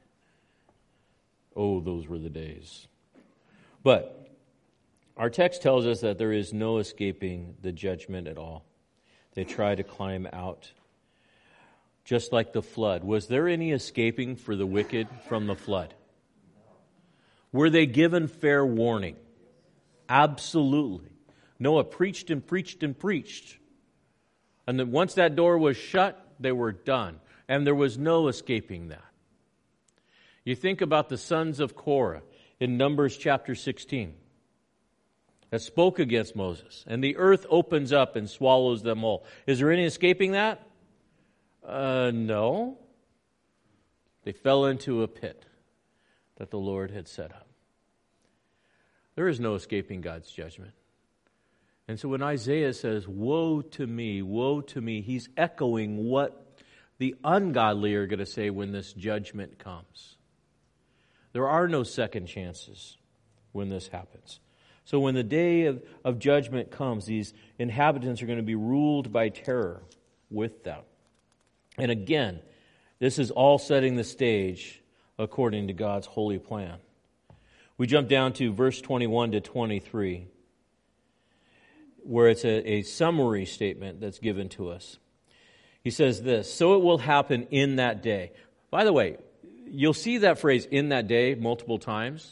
Oh, those were the days. But our text tells us that there is no escaping the judgment at all. They try to climb out. Just like the flood. Was there any escaping for the wicked from the flood? Were they given fair warning? Absolutely. Noah preached and preached and preached. And then once that door was shut, they were done. And there was no escaping that. You think about the sons of Korah in Numbers chapter sixteen that spoke against Moses. And the earth opens up and swallows them all. Is there any escaping that? Uh, no. They fell into a pit that the Lord had set up. There is no escaping God's judgment. And so when Isaiah says, woe to me, woe to me, he's echoing what the ungodly are going to say when this judgment comes. There are no second chances when this happens. So when the day of, of judgment comes, these inhabitants are going to be ruled by terror with them. And again, this is all setting the stage according to God's holy plan. We jump down to verse twenty-one to twenty-three, where it's a, a summary statement that's given to us. He says this, so it will happen in that day. By the way, you'll see that phrase, in that day, multiple times.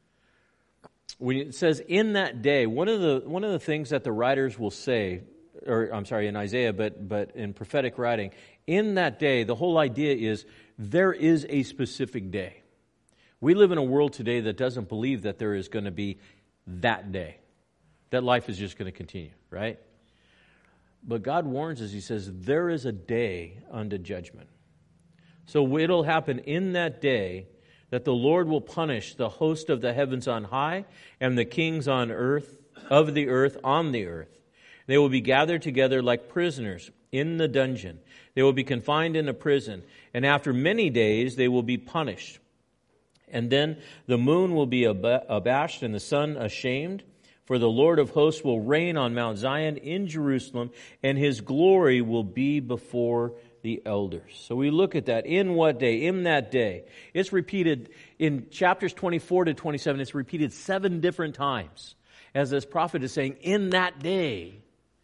When it says in that day, one of the one of the things that the writers will say, or I'm sorry, in Isaiah, but but in prophetic writing, in that day, the whole idea is there is a specific day. We live in a world today that doesn't believe that there is going to be that day, that life is just going to continue, right? But God warns us, he says, there is a day unto judgment. So it'll happen in that day that the Lord will punish the host of the heavens on high and the kings on earth, of the earth on the earth. They will be gathered together like prisoners in the dungeon. They will be confined in a prison, and after many days they will be punished. And then the moon will be abashed and the sun ashamed, for the Lord of hosts will reign on Mount Zion in Jerusalem, and his glory will be before the elders. So we look at that. In what day? In that day. It's repeated in chapters twenty-four to twenty-seven. It's repeated seven different times as this prophet is saying, in that day.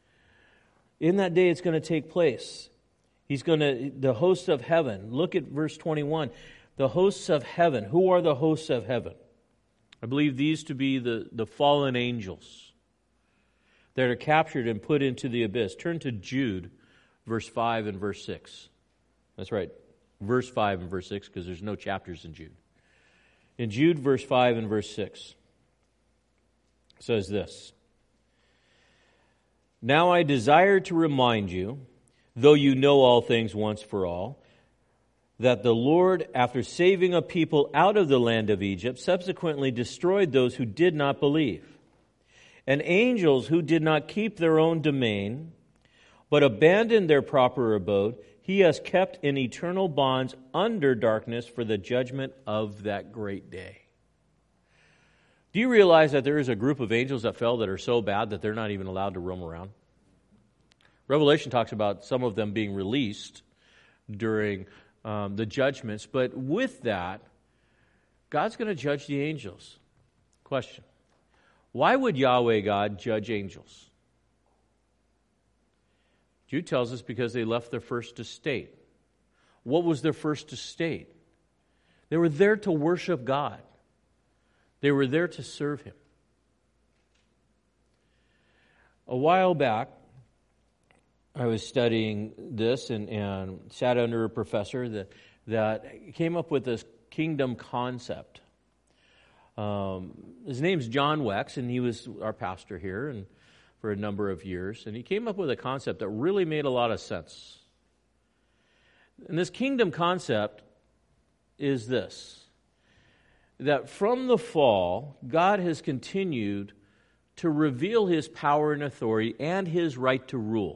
In that day it's going to take place. He's going to, the hosts of heaven. Look at verse twenty-one. The hosts of heaven. Who are the hosts of heaven? I believe these to be the, the fallen angels that are captured and put into the abyss. Turn to Jude, verse five and verse six. That's right. verse five and verse six, because there's no chapters in Jude. In Jude, verse five and verse six, it says this, "Now I desire to remind you, though you know all things once for all, that the Lord, after saving a people out of the land of Egypt, subsequently destroyed those who did not believe. And angels who did not keep their own domain, but abandoned their proper abode, He has kept in eternal bonds under darkness for the judgment of that great day." Do you realize that there is a group of angels that fell that are so bad that they're not even allowed to roam around? Revelation talks about some of them being released during um, the judgments, but with that, God's going to judge the angels. Question: why would Yahweh God judge angels? Jude tells us because they left their first estate. What was their first estate? They were there to worship God. They were there to serve Him. A while back, I was studying this and, and sat under a professor that, that came up with this kingdom concept. Um, his name's John Wex, and he was our pastor here and for a number of years. And he came up with a concept that really made a lot of sense. And this kingdom concept is this, that from the fall, God has continued to reveal His power and authority and His right to rule.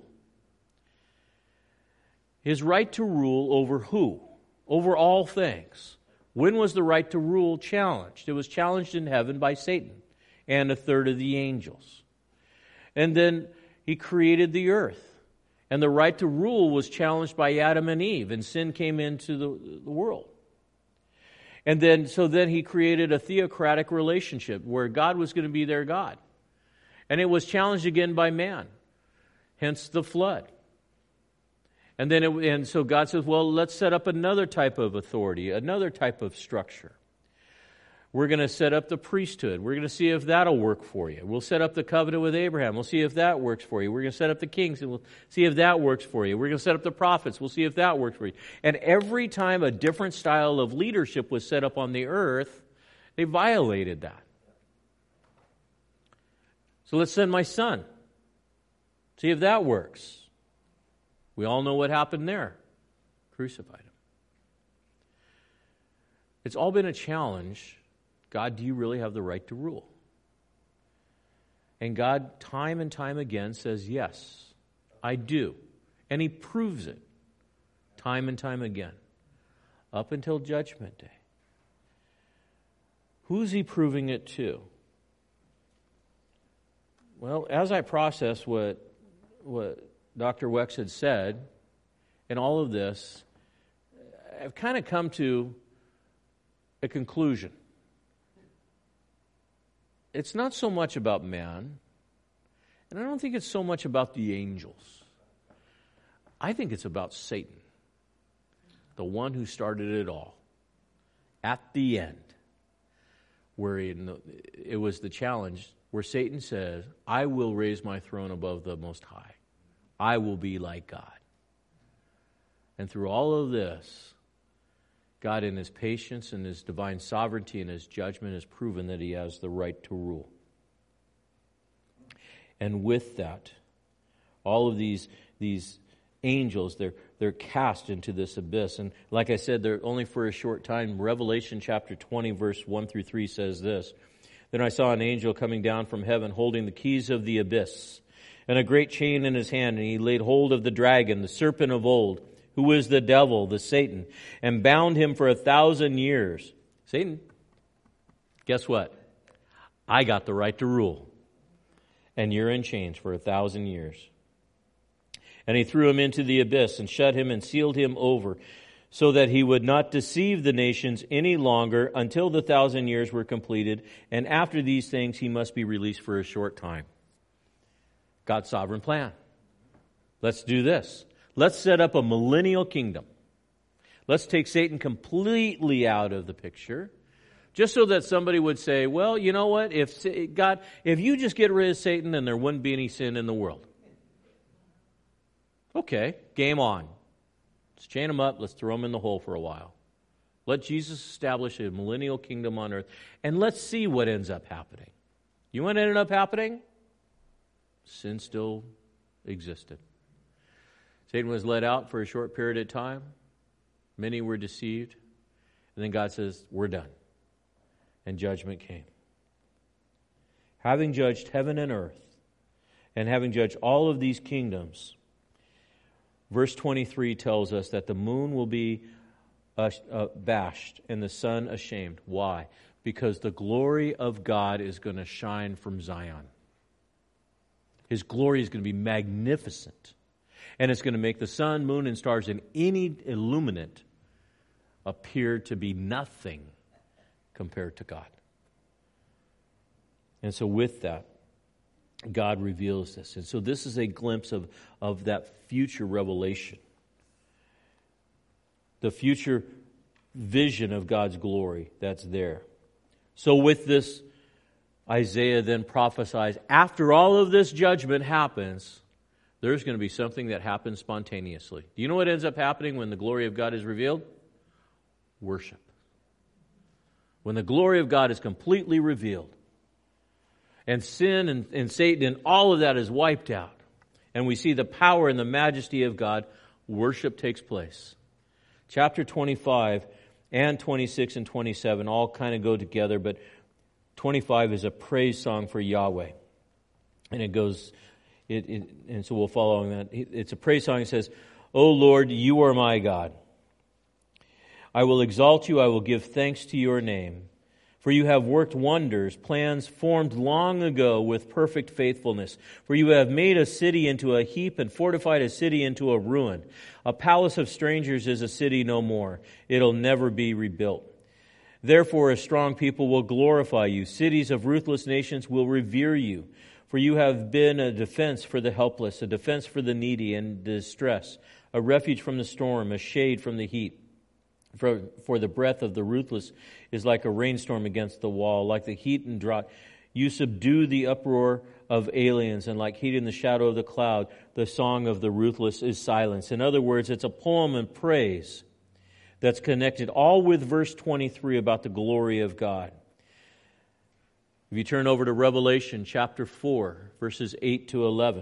His right to rule over who? Over all things. When was the right to rule challenged? It was challenged in heaven by Satan and a third of the angels. And then He created the earth. And the right to rule was challenged by Adam and Eve, and sin came into the, the world. And then, so then He created a theocratic relationship where God was going to be their God. And it was challenged again by man, hence the flood. And then, it, and so God says, well, let's set up another type of authority, another type of structure. We're going to set up the priesthood. We're going to see if that'll work for you. We'll set up the covenant with Abraham. We'll see if that works for you. We're going to set up the kings, and we'll see if that works for you. We're going to set up the prophets. We'll see if that works for you. And every time a different style of leadership was set up on the earth, they violated that. So let's send my son. See if that works. We all know what happened there. Crucified him. It's all been a challenge. God, do you really have the right to rule? And God, time and time again, says, yes, I do. And He proves it time and time again, up until Judgment Day. Who's He proving it to? Well, as I process what, what Doctor Wex had said in all of this, I've kind of come to a conclusion. It's not so much about man, and I don't think it's so much about the angels. I think it's about Satan, the one who started it all. At the end, where he, it was the challenge, where Satan says, I will raise my throne above the Most High. I will be like God. And through all of this, God, in His patience and His divine sovereignty and His judgment, has proven that He has the right to rule. And with that, all of these, these angels, they're, they're cast into this abyss. And like I said, they're only for a short time. Revelation chapter twenty, verse one through three says this, Then I saw an angel coming down from heaven, holding the keys of the abyss, and a great chain in his hand, and he laid hold of the dragon, the serpent of old, who is the devil, the Satan, and bound him for a thousand years. Satan, guess what? I got the right to rule. And you're in chains for a thousand years. And he threw him into the abyss and shut him and sealed him over, so that he would not deceive the nations any longer until the thousand years were completed. And after these things he must be released for a short time. God's sovereign plan. Let's do this. Let's set up a millennial kingdom. Let's take Satan completely out of the picture, just so that somebody would say, well, you know what? If God, if you just get rid of Satan, then there wouldn't be any sin in the world. Okay, game on. Let's chain them up. Let's throw them in the hole for a while. Let Jesus establish a millennial kingdom on earth, and let's see what ends up happening. You know what ended up happening? Sin still existed. Satan was let out for a short period of time. Many were deceived. And then God says, we're done. And judgment came. Having judged heaven and earth, and having judged all of these kingdoms, verse twenty-three tells us that the moon will be uh, uh, bashed and the sun ashamed. Why? Because the glory of God is going to shine from Zion. His glory is going to be magnificent. And it's going to make the sun, moon, and stars and any illuminant appear to be nothing compared to God. And so with that, God reveals this. And so this is a glimpse of, of that future revelation. The future vision of God's glory that's there. So with this, Isaiah then prophesies, after all of this judgment happens, there's going to be something that happens spontaneously. Do you know what ends up happening when the glory of God is revealed? Worship. When the glory of God is completely revealed, and sin and, and Satan and all of that is wiped out, and we see the power and the majesty of God, worship takes place. Chapter twenty-five and twenty-six and twenty-seven all kind of go together, but twenty-five is a praise song for Yahweh. And it goes, it, it, and so we'll follow on that. It's a praise song. It says, O Lord, you are my God. I will exalt you. I will give thanks to your name. For you have worked wonders, plans formed long ago with perfect faithfulness. For you have made a city into a heap and fortified a city into a ruin. A palace of strangers is a city no more. It'll never be rebuilt. Therefore a strong people will glorify you. Cities of ruthless nations will revere you. For you have been a defense for the helpless, a defense for the needy and distress, a refuge from the storm, a shade from the heat. For, for the breath of the ruthless is like a rainstorm against the wall, like the heat and drought. You subdue the uproar of aliens, and like heat in the shadow of the cloud, the song of the ruthless is silence. In other words, it's a poem and praise that's connected all with verse twenty-three about the glory of God. If you turn over to Revelation chapter four, verses eight to eleven,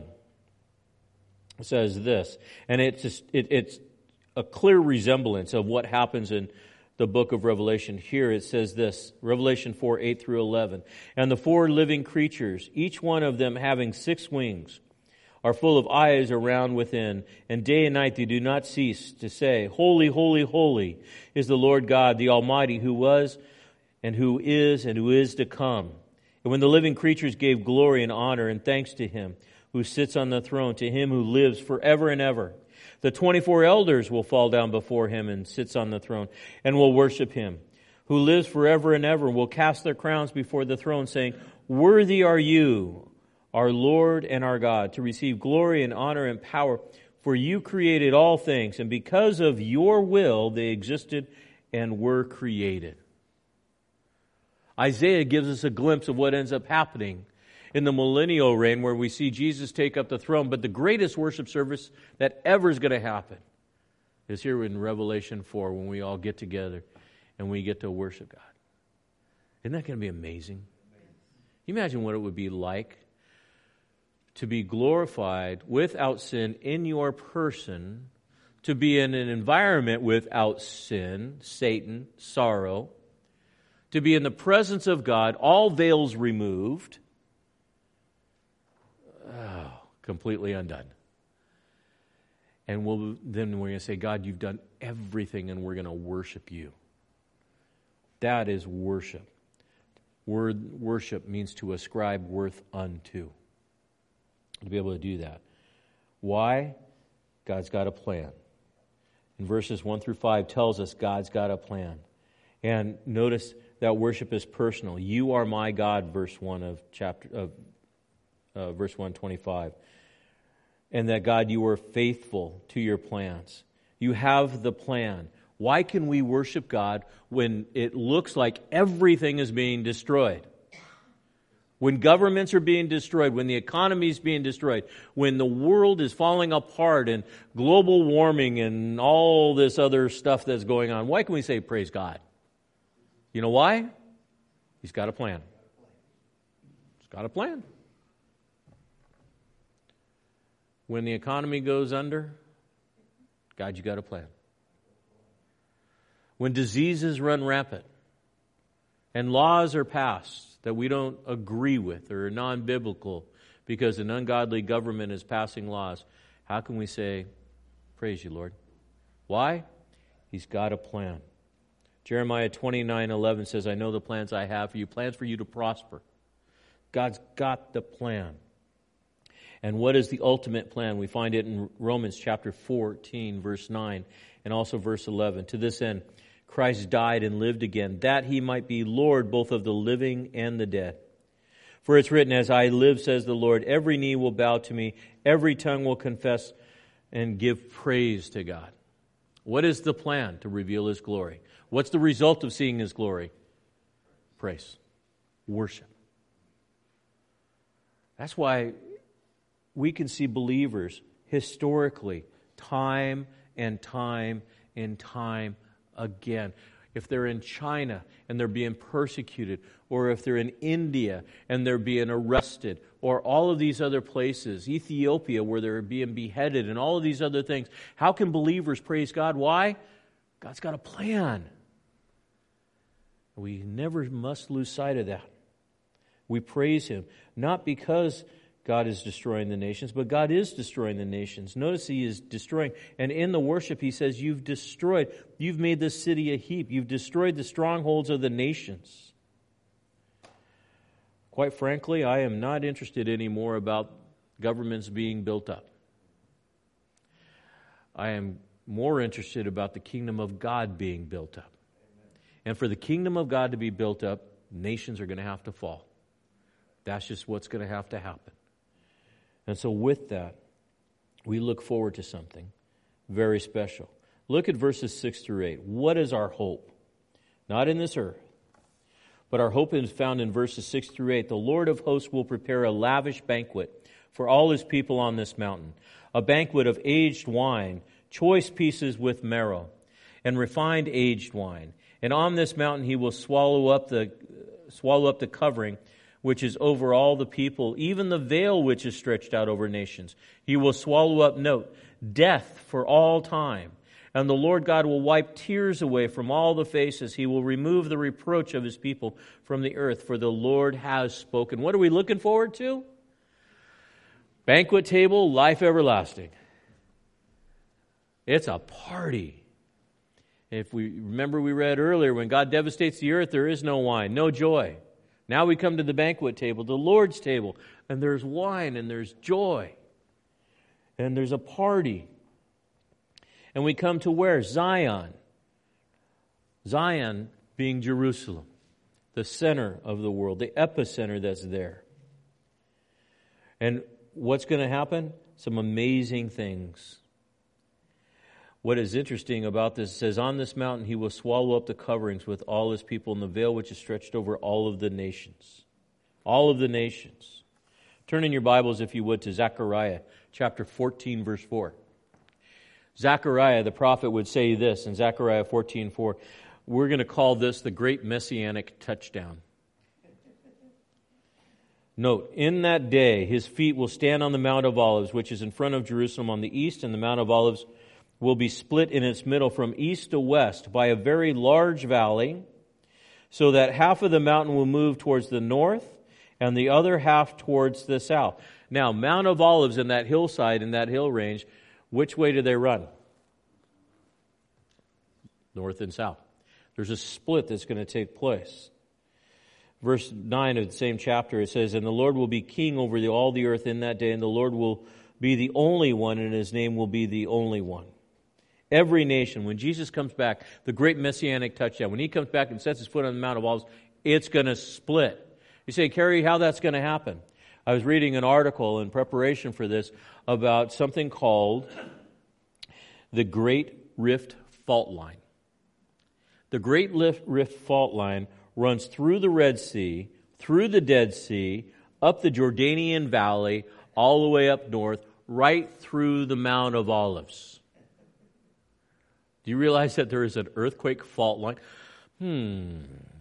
it says this, and it's just, it, it's a clear resemblance of what happens in the book of Revelation. Here it says this, Revelation four, eight through eleven. And the four living creatures, each one of them having six wings, are full of eyes around within, and day and night they do not cease to say, Holy, holy, holy is the Lord God, the Almighty, who was and who is and who is to come. And when the living creatures gave glory and honor and thanks to Him who sits on the throne, to Him who lives forever and ever, the twenty-four elders will fall down before Him and sits on the throne and will worship Him, who lives forever and ever, will cast their crowns before the throne, saying, Worthy are you, our Lord and our God, to receive glory and honor and power, for you created all things, and because of your will they existed and were created. Isaiah gives us a glimpse of what ends up happening in the millennial reign, where we see Jesus take up the throne. But the greatest worship service that ever is going to happen is here in Revelation four, when we all get together and we get to worship God. Isn't that going to be amazing? Can you imagine what it would be like to be glorified without sin in your person, to be in an environment without sin, Satan, sorrow, to be in the presence of God, all veils removed, oh, completely undone. And we'll, then we're going to say, God, you've done everything, and we're going to worship you. That is worship. Word worship means to ascribe worth unto. To be able to do that. Why? God's got a plan. In verses one through five tells us God's got a plan. And notice that worship is personal. You are my God, verse one of chapter of uh, verse one twenty-five. And that God, you are faithful to your plans. You have the plan. Why can we worship God when it looks like everything is being destroyed? when governments are being destroyed, when the economy is being destroyed, when the world is falling apart and global warming and all this other stuff that's going on, why can we say praise God? You know why? He's got a plan. He's got a plan. When the economy goes under, God, you got a plan. When diseases run rampant and laws are passed that we don't agree with or are non-biblical because an ungodly government is passing laws, how can we say, praise you, Lord? Why? He's got a plan. Jeremiah twenty-nine eleven says, I know the plans I have for you, plans for you to prosper. God's got the plan. And what is the ultimate plan? We find it in Romans chapter fourteen, verse nine, and also verse eleven. To this end, Christ died and lived again, that he might be Lord both of the living and the dead. For it's written, as I live, says the Lord, every knee will bow to me, every tongue will confess and give praise to God. What is the plan to reveal His glory? What's the result of seeing His glory? Praise. Worship. That's why we can see believers historically, time and time and time again. If they're in China and they're being persecuted, or if they're in India and they're being arrested, or all of these other places, Ethiopia where they're being beheaded and all of these other things, how can believers praise God? Why? God's got a plan. We never must lose sight of that. We praise Him, not because God is destroying the nations, but God is destroying the nations. Notice He is destroying. And in the worship, He says, you've destroyed, you've made this city a heap. You've destroyed the strongholds of the nations. Quite frankly, I am not interested anymore about governments being built up. I am more interested about the kingdom of God being built up. And for the kingdom of God to be built up, nations are going to have to fall. That's just what's going to have to happen. And so with that, we look forward to something very special. Look at verses six through eight. What is our hope? Not in this earth, but our hope is found in verses six through eight. The Lord of hosts will prepare a lavish banquet for all His people on this mountain, a banquet of aged wine, choice pieces with marrow, and refined aged wine. And on this mountain He will swallow up the swallow up the covering which is over all the people, even the veil which is stretched out over nations. He will swallow up, note, death for all time. And the Lord God will wipe tears away from all the faces. He will remove the reproach of His people from the earth, for the Lord has spoken. What are we looking forward to? Banquet table, life everlasting. It's a party. If we remember, we read earlier, when God devastates the earth, there is no wine, no joy. Now we come to the banquet table, the Lord's table, and there's wine and there's joy. And there's a party. And we come to where? Zion. Zion being Jerusalem, the center of the world, the epicenter that's there. And what's going to happen? Some amazing things. What is interesting about this, it says, on this mountain He will swallow up the coverings with all His people, and the veil which is stretched over all of the nations. All of the nations. Turn in your Bibles, if you would, to Zechariah chapter fourteen, verse four. Zechariah, the prophet, would say this in Zechariah fourteen four. We're going to call this the great messianic touchdown. Note, in that day His feet will stand on the Mount of Olives, which is in front of Jerusalem on the east, and the Mount of Olives will be split in its middle from east to west by a very large valley, so that half of the mountain will move towards the north and the other half towards the south. Now, Mount of Olives in that hillside, in that hill range, which way do they run? North and south. There's a split that's going to take place. Verse nine of the same chapter, it says, and the Lord will be king over the, all the earth in that day, and the Lord will be the only one, and His name will be the only one. Every nation, when Jesus comes back, the great messianic touchdown, when He comes back and sets His foot on the Mount of Olives, it's going to split. You say, Kerry, how that's going to happen? I was reading an article in preparation for this about something called the Great Rift Fault Line. The Great Rift Fault Line runs through the Red Sea, through the Dead Sea, up the Jordanian Valley, all the way up north, right through the Mount of Olives. Do you realize that there is an earthquake fault line? Hmm.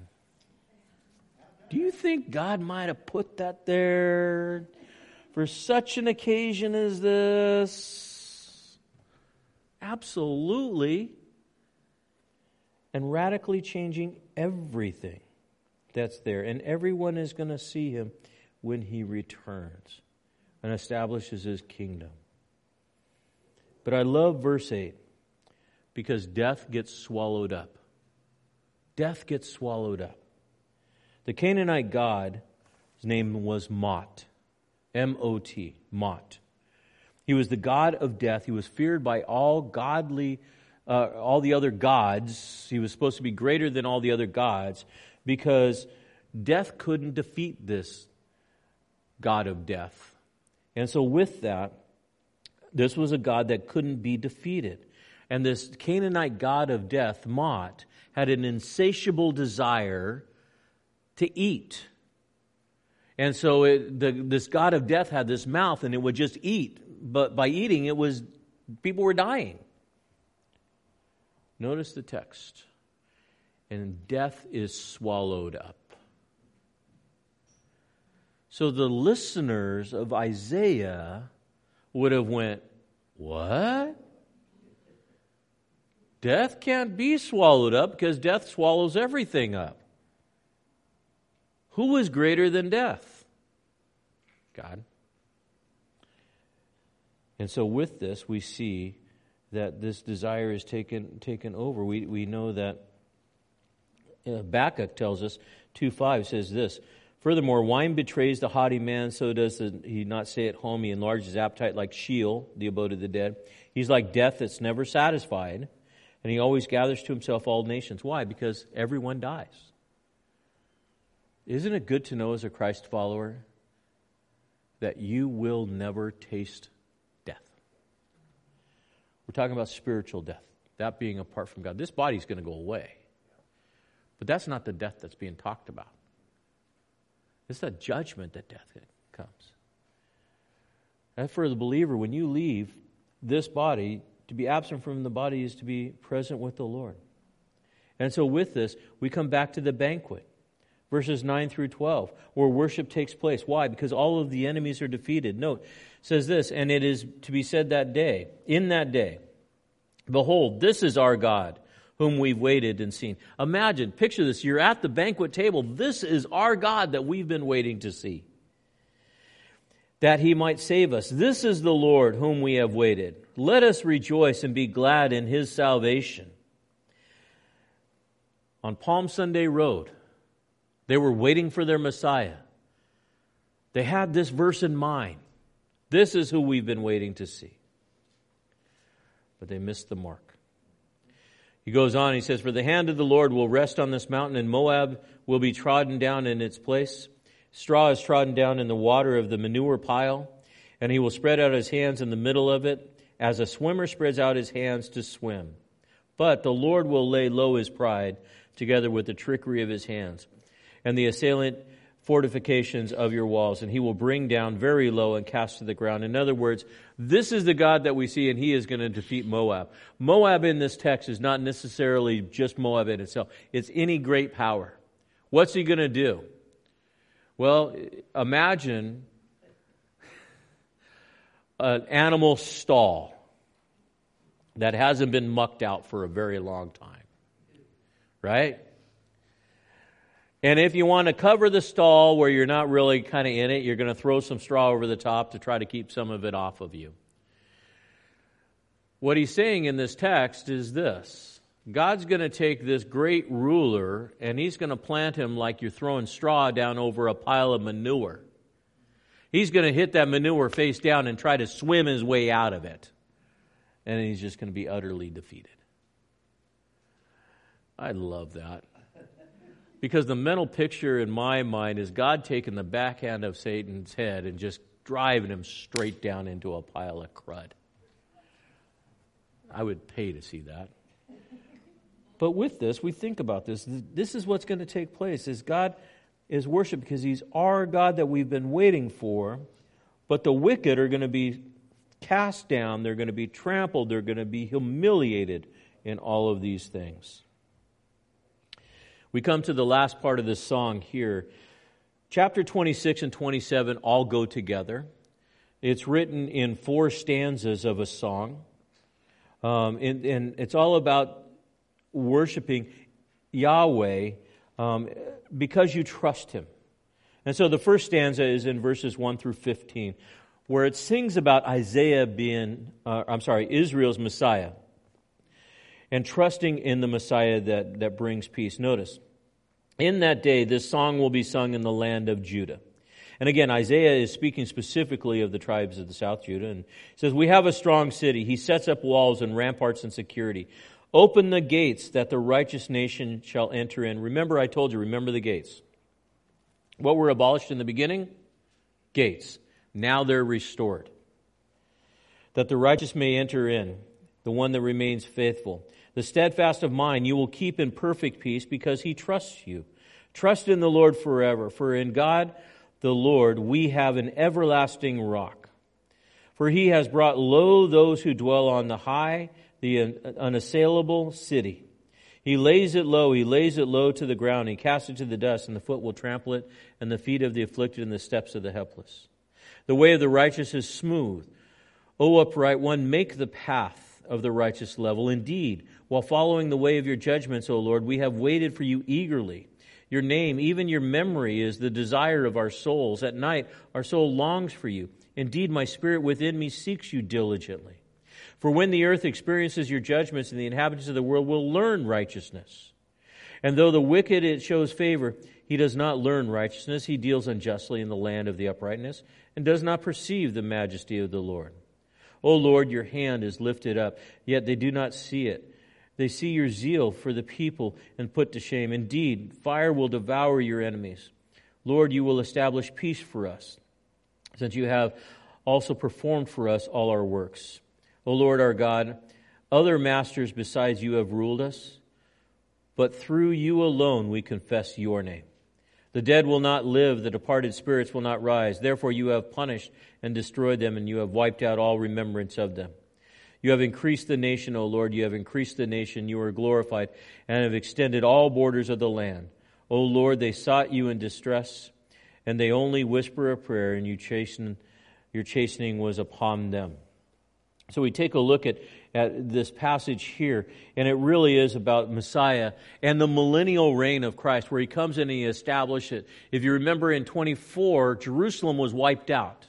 Do you think God might have put that there for such an occasion as this? Absolutely. And radically changing everything that's there. And everyone is going to see him when he returns and establishes his kingdom. But I love verse eight because death gets swallowed up. Death gets swallowed up. The Canaanite god, his name was Mot. M O T, Mot. He was the god of death. He was feared by all godly, uh, all the other gods. He was supposed to be greater than all the other gods because death couldn't defeat this god of death. And so with that, this was a god that couldn't be defeated. And this Canaanite god of death, Mot, had an insatiable desire to eat. And so it, the, this god of death had this mouth and it would just eat. But by eating, it was people were dying. Notice the text. And death is swallowed up. So the listeners of Isaiah would have went, what? Death can't be swallowed up because death swallows everything up. Who is greater than death? God. And so with this, we see that this desire is taken taken over. We we know that Habakkuk tells us, two five says this, furthermore, wine betrays the haughty man, so does the, he not stay at home. He enlarges his appetite like Sheol, the abode of the dead. He's like death that's never satisfied, and he always gathers to himself all nations. Why? Because everyone dies. Isn't it good to know as a Christ follower that you will never taste death? We're talking about spiritual death, that being apart from God. This body's going to go away. But that's not the death that's being talked about. It's the judgment that death comes. And for the believer, when you leave this body, to be absent from the body is to be present with the Lord. And so with this, we come back to the banquet. Verses nine through twelve, where worship takes place. Why? Because all of the enemies are defeated. Note, it says this, and it is to be said that day, in that day, behold, this is our God, whom we've waited and seen. Imagine, picture this, you're at the banquet table. This is our God that we've been waiting to see, that he might save us. This is the Lord whom we have waited. Let us rejoice and be glad in his salvation. On Palm Sunday Road, they were waiting for their Messiah. They had this verse in mind. This is who we've been waiting to see. But they missed the mark. He goes on, he says, for the hand of the Lord will rest on this mountain, and Moab will be trodden down in its place. Straw is trodden down in the water of the manure pile, and he will spread out his hands in the middle of it, as a swimmer spreads out his hands to swim. But the Lord will lay low his pride, together with the trickery of his hands, and the assailant fortifications of your walls, and he will bring down very low and cast to the ground. In other words, this is the God that we see, and he is going to defeat Moab. Moab in this text is not necessarily just Moab in itself. It's any great power. What's he going to do? Well, imagine an animal stall that hasn't been mucked out for a very long time, right? And if you want to cover the stall where you're not really kind of in it, you're going to throw some straw over the top to try to keep some of it off of you. What he's saying in this text is this. God's going to take this great ruler and he's going to plant him like you're throwing straw down over a pile of manure. He's going to hit that manure face down and try to swim his way out of it. And he's just going to be utterly defeated. I love that. Because the mental picture in my mind is God taking the backhand of Satan's head and just driving him straight down into a pile of crud. I would pay to see that. But with this, we think about this. This is what's going to take place. Is God is worship because He's our God that we've been waiting for. But the wicked are going to be cast down, they're going to be trampled, they're going to be humiliated in all of these things. We come to the last part of this song here. Chapter twenty-six and twenty-seven all go together. It's written in four stanzas of a song. Um, and, and it's all about worshiping Yahweh um, because you trust Him. And so the first stanza is in verses one through fifteen, where it sings about Isaiah being, uh, I'm sorry, Israel's Messiah, and trusting in the Messiah that, that brings peace. Notice, in that day, this song will be sung in the land of Judah. And again, Isaiah is speaking specifically of the tribes of the South Judah. And he says, we have a strong city. He sets up walls and ramparts and security. Open the gates that the righteous nation shall enter in. Remember, I told you, remember the gates. What were abolished in the beginning? Gates. Now they're restored. That the righteous may enter in, the one that remains faithful. The steadfast of mind you will keep in perfect peace because he trusts you. Trust in the Lord forever, for in God the Lord we have an everlasting rock. For He has brought low those who dwell on the high, the unassailable city. He lays it low, He lays it low to the ground, He casts it to the dust, and the foot will trample it, and the feet of the afflicted and the steps of the helpless. The way of the righteous is smooth. O upright one, make the path of the righteous level. Indeed, while following the way of your judgments, O Lord, we have waited for you eagerly. Your name, even your memory, is the desire of our souls. At night, our soul longs for you. Indeed, my spirit within me seeks you diligently. For when the earth experiences your judgments, and the inhabitants of the world will learn righteousness. And though the wicked it shows favor, he does not learn righteousness. He deals unjustly in the land of the uprightness, and does not perceive the majesty of the Lord. O Lord, your hand is lifted up, yet they do not see it. They see your zeal for the people and put to shame. Indeed, fire will devour your enemies. Lord, you will establish peace for us, since you have also performed for us all our works. O Lord our God, other masters besides you have ruled us, but through you alone we confess your name. The dead will not live, the departed spirits will not rise. Therefore you have punished and destroyed them, and you have wiped out all remembrance of them. You have increased the nation, O Lord, you have increased the nation, you are glorified, and have extended all borders of the land. O Lord, they sought you in distress, and they only whisper a prayer, and you chasten, your chastening was upon them. So we take a look at, at this passage here, and it really is about Messiah and the millennial reign of Christ, where He comes in and He establishes it. If you remember in twenty-four, Jerusalem was wiped out.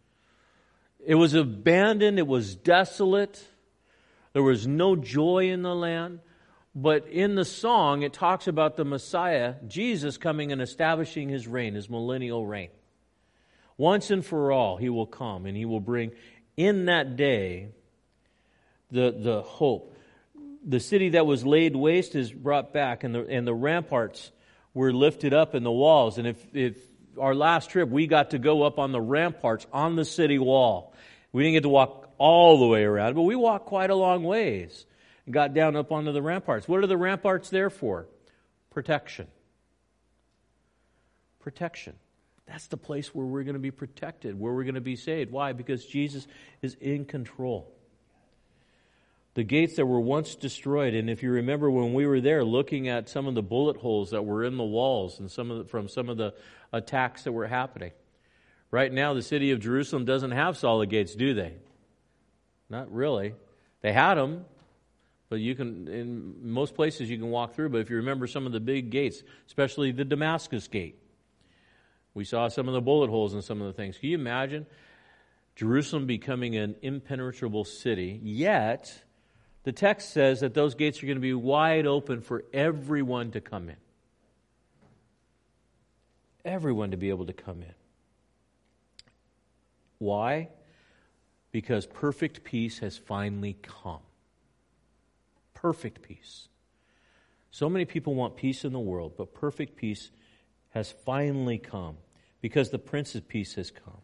It was abandoned, it was desolate, there was no joy in the land. But in the song, it talks about the Messiah, Jesus, coming and establishing His reign, His millennial reign. Once and for all, He will come, and He will bring in that day the, the hope. The city that was laid waste is brought back, and the, and the ramparts were lifted up in the walls. And if, if our last trip, we got to go up on the ramparts on the city wall. We didn't get to walk all the way around, but we walked quite a long ways and got down up onto the ramparts. What are the ramparts there for? Protection. Protection. That's the place where we're going to be protected, where we're going to be saved. Why? Because Jesus is in control. The gates that were once destroyed, and if you remember when we were there looking at some of the bullet holes that were in the walls and some of the, from some of the attacks that were happening. Right now, the city of Jerusalem doesn't have solid gates, do they? Not really. They had them, but you can, in most places you can walk through. But if you remember some of the big gates, especially the Damascus gate, we saw some of the bullet holes in some of the things. Can you imagine Jerusalem becoming an impenetrable city? Yet, the text says that those gates are going to be wide open for everyone to come in. Everyone to be able to come in. Why? Because perfect peace has finally come. Perfect peace. So many people want peace in the world, but perfect peace has finally come because the Prince of Peace has come.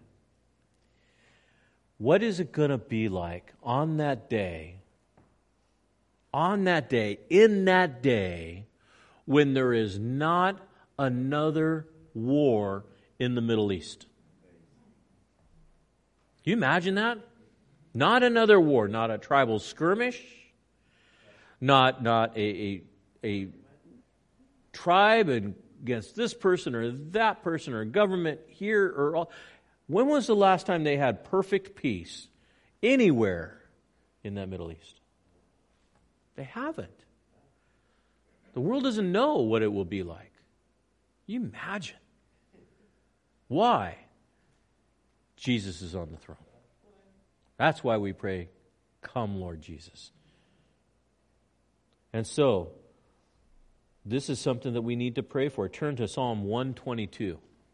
What is it going to be like on that day, on that day, in that day, when there is not another war in the Middle East. Can you imagine that? Not another war, not a tribal skirmish, not, not a, a, a tribe against this person or that person or government here or all. When was the last time they had perfect peace anywhere in that Middle East? They haven't. The world doesn't know what it will be like. You imagine. Why? Jesus is on the throne. That's why we pray, come Lord Jesus. And so, this is something that we need to pray for. Turn to Psalm one twenty-two.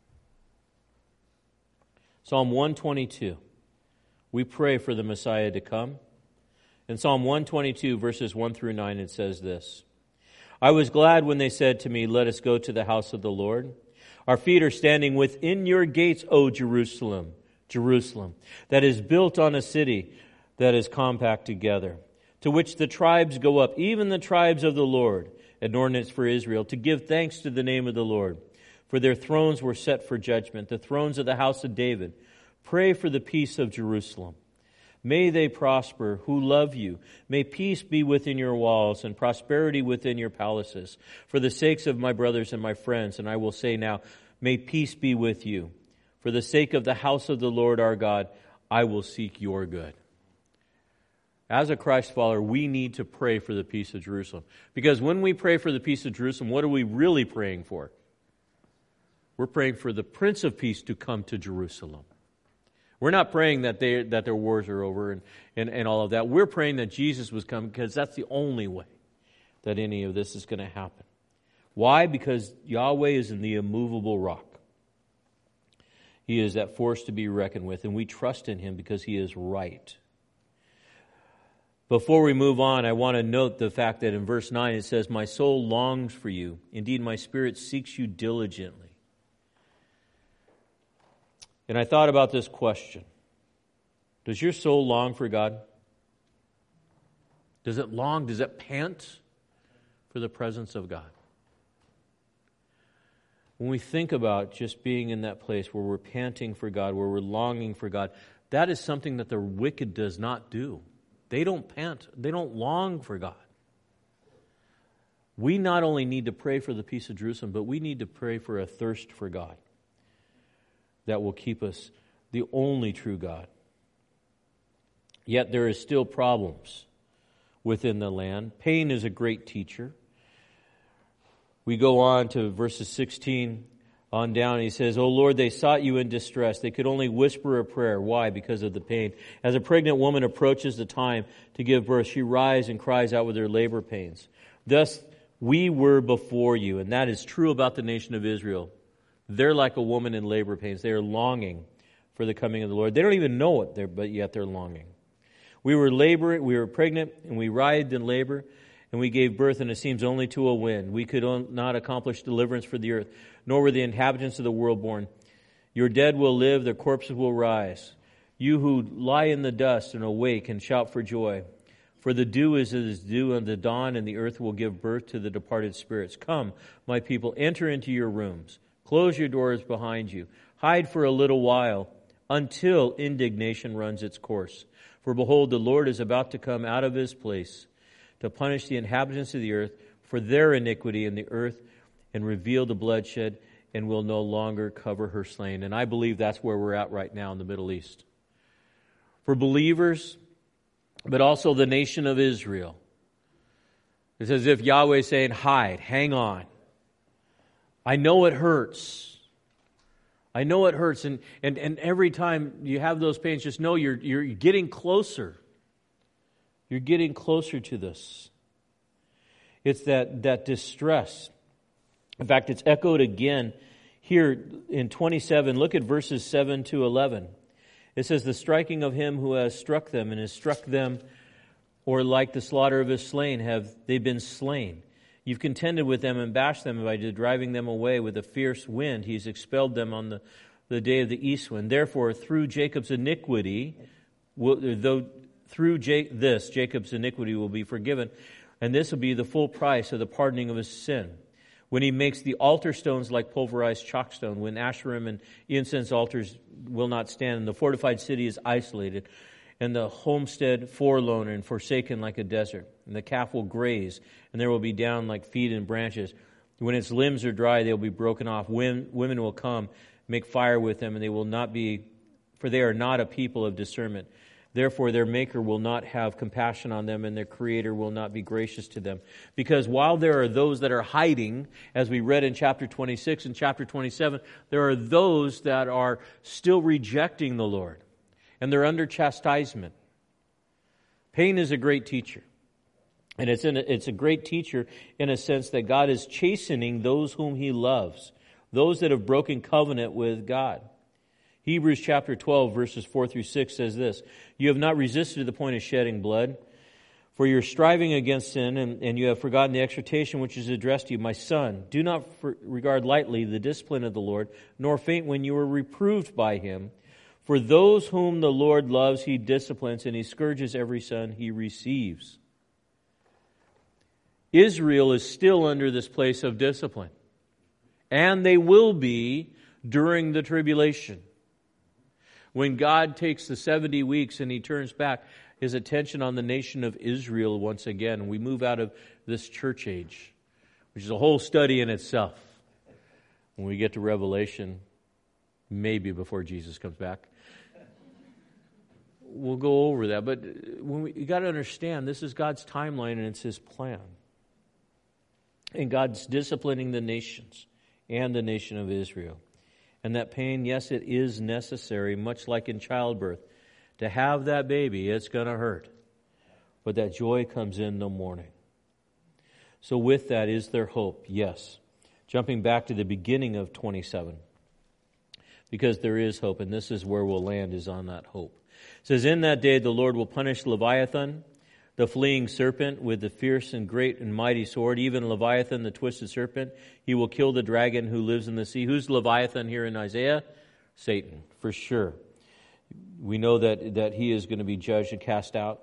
Psalm one twenty-two. We pray for the Messiah to come. In Psalm one twenty-two, verses one through nine, it says this. I was glad when they said to me, let us go to the house of the Lord. Our feet are standing within your gates, O Jerusalem, Jerusalem, that is built on a city that is compact together, to which the tribes go up, even the tribes of the Lord, an ordinance for Israel, to give thanks to the name of the Lord. For their thrones were set for judgment, the thrones of the house of David. Pray for the peace of Jerusalem. May they prosper who love you. May peace be within your walls and prosperity within your palaces. For the sakes of my brothers and my friends, and I will say now, may peace be with you. For the sake of the house of the Lord our God, I will seek your good. As a Christ follower, we need to pray for the peace of Jerusalem. Because when we pray for the peace of Jerusalem, what are we really praying for? We're praying for the Prince of Peace to come to Jerusalem. We're not praying that they that their wars are over and, and, and all of that. We're praying that Jesus was coming because that's the only way that any of this is going to happen. Why? Because Yahweh is in the immovable rock. He is that force to be reckoned with, and we trust in Him because He is right. Before we move on, I want to note the fact that in verse nine it says, my soul longs for you. Indeed, my spirit seeks you diligently. And I thought about this question. Does your soul long for God? Does it long, does it pant for the presence of God? When we think about just being in that place where we're panting for God, where we're longing for God, that is something that the wicked does not do. They don't pant, they don't long for God. We not only need to pray for the peace of Jerusalem, but we need to pray for a thirst for God that will keep us the only true God. Yet there is still problems within the land. Pain is a great teacher. We go on to verses sixteen on down. He says, O Lord, they sought you in distress. They could only whisper a prayer. Why? Because of the pain. As a pregnant woman approaches the time to give birth, she rises and cries out with her labor pains. Thus we were before you. And that is true about the nation of Israel. They're like a woman in labor pains. They are longing for the coming of the Lord. They don't even know it, but yet they're longing. We were labor, we were pregnant, and we writhed in labor, and we gave birth, and it seems only to a wind. We could not accomplish deliverance for the earth, nor were the inhabitants of the world born. Your dead will live, their corpses will rise. You who lie in the dust and awake and shout for joy. For the dew is as dew on the dawn, and the earth will give birth to the departed spirits. Come, my people, enter into your rooms. Close your doors behind you. Hide for a little while until indignation runs its course. For behold, the Lord is about to come out of His place to punish the inhabitants of the earth for their iniquity in the earth and reveal the bloodshed and will no longer cover her slain. And I believe that's where we're at right now in the Middle East. For believers, but also the nation of Israel. It's as if Yahweh is saying, hide, hang on. I know it hurts. I know it hurts. And, and, and every time you have those pains, just know you're, you're getting closer. You're getting closer to this. It's that, that distress. In fact, it's echoed again here in twenty-seven. Look at verses seven to eleven. It says, the striking of him who has struck them and has struck them, or like the slaughter of his slain, have they been slain. You've contended with them and bashed them by driving them away with a fierce wind. He's expelled them on the, the day of the east wind. Therefore, through Jacob's iniquity, will, though through Ja- this, Jacob's iniquity will be forgiven, and this will be the full price of the pardoning of his sin. when he makes the altar stones like pulverized chalkstone, when Asherim and incense altars will not stand, and the fortified city is isolated, and the homestead forlorn and forsaken like a desert, and the calf will graze, and there will be down like feet and branches. When its limbs are dry, they will be broken off. Women, women will come, make fire with them, and they will not be, for they are not a people of discernment. Therefore, their Maker will not have compassion on them, and their Creator will not be gracious to them. Because while there are those that are hiding, as we read in chapter twenty-six and chapter twenty-seven, there are those that are still rejecting the Lord, and they're under chastisement. Pain is a great teacher. And it's, in a, it's a great teacher in a sense that God is chastening those whom He loves, those that have broken covenant with God. Hebrews chapter twelve, verses four through six says this, "You have not resisted to the point of shedding blood, for you're striving against sin, and, and you have forgotten the exhortation which is addressed to you. My son, do not for, regard lightly the discipline of the Lord, nor faint when you are reproved by Him. For those whom the Lord loves, He disciplines, and He scourges every son He receives." Israel is still under this place of discipline. And they will be during the tribulation. When God takes the seventy weeks and He turns back His attention on the nation of Israel once again, we move out of this church age, which is a whole study in itself. When we get to Revelation, maybe before Jesus comes back, we'll go over that. But when we, you got to understand, this is God's timeline and it's His plan. And God's disciplining the nations and the nation of Israel. And that pain, yes, it is necessary, much like in childbirth. To have that baby, it's going to hurt. But that joy comes in the morning. So with that, is there hope? Yes. Jumping back to the beginning of twenty-seven. Because there is hope, and this is where we'll land, is on that hope. It says, "In that day the Lord will punish Leviathan, the fleeing serpent, with the fierce and great and mighty sword, even Leviathan, the twisted serpent. He will kill the dragon who lives in the sea." Who's Leviathan here in Isaiah? Satan, for sure. We know that, that he is going to be judged and cast out.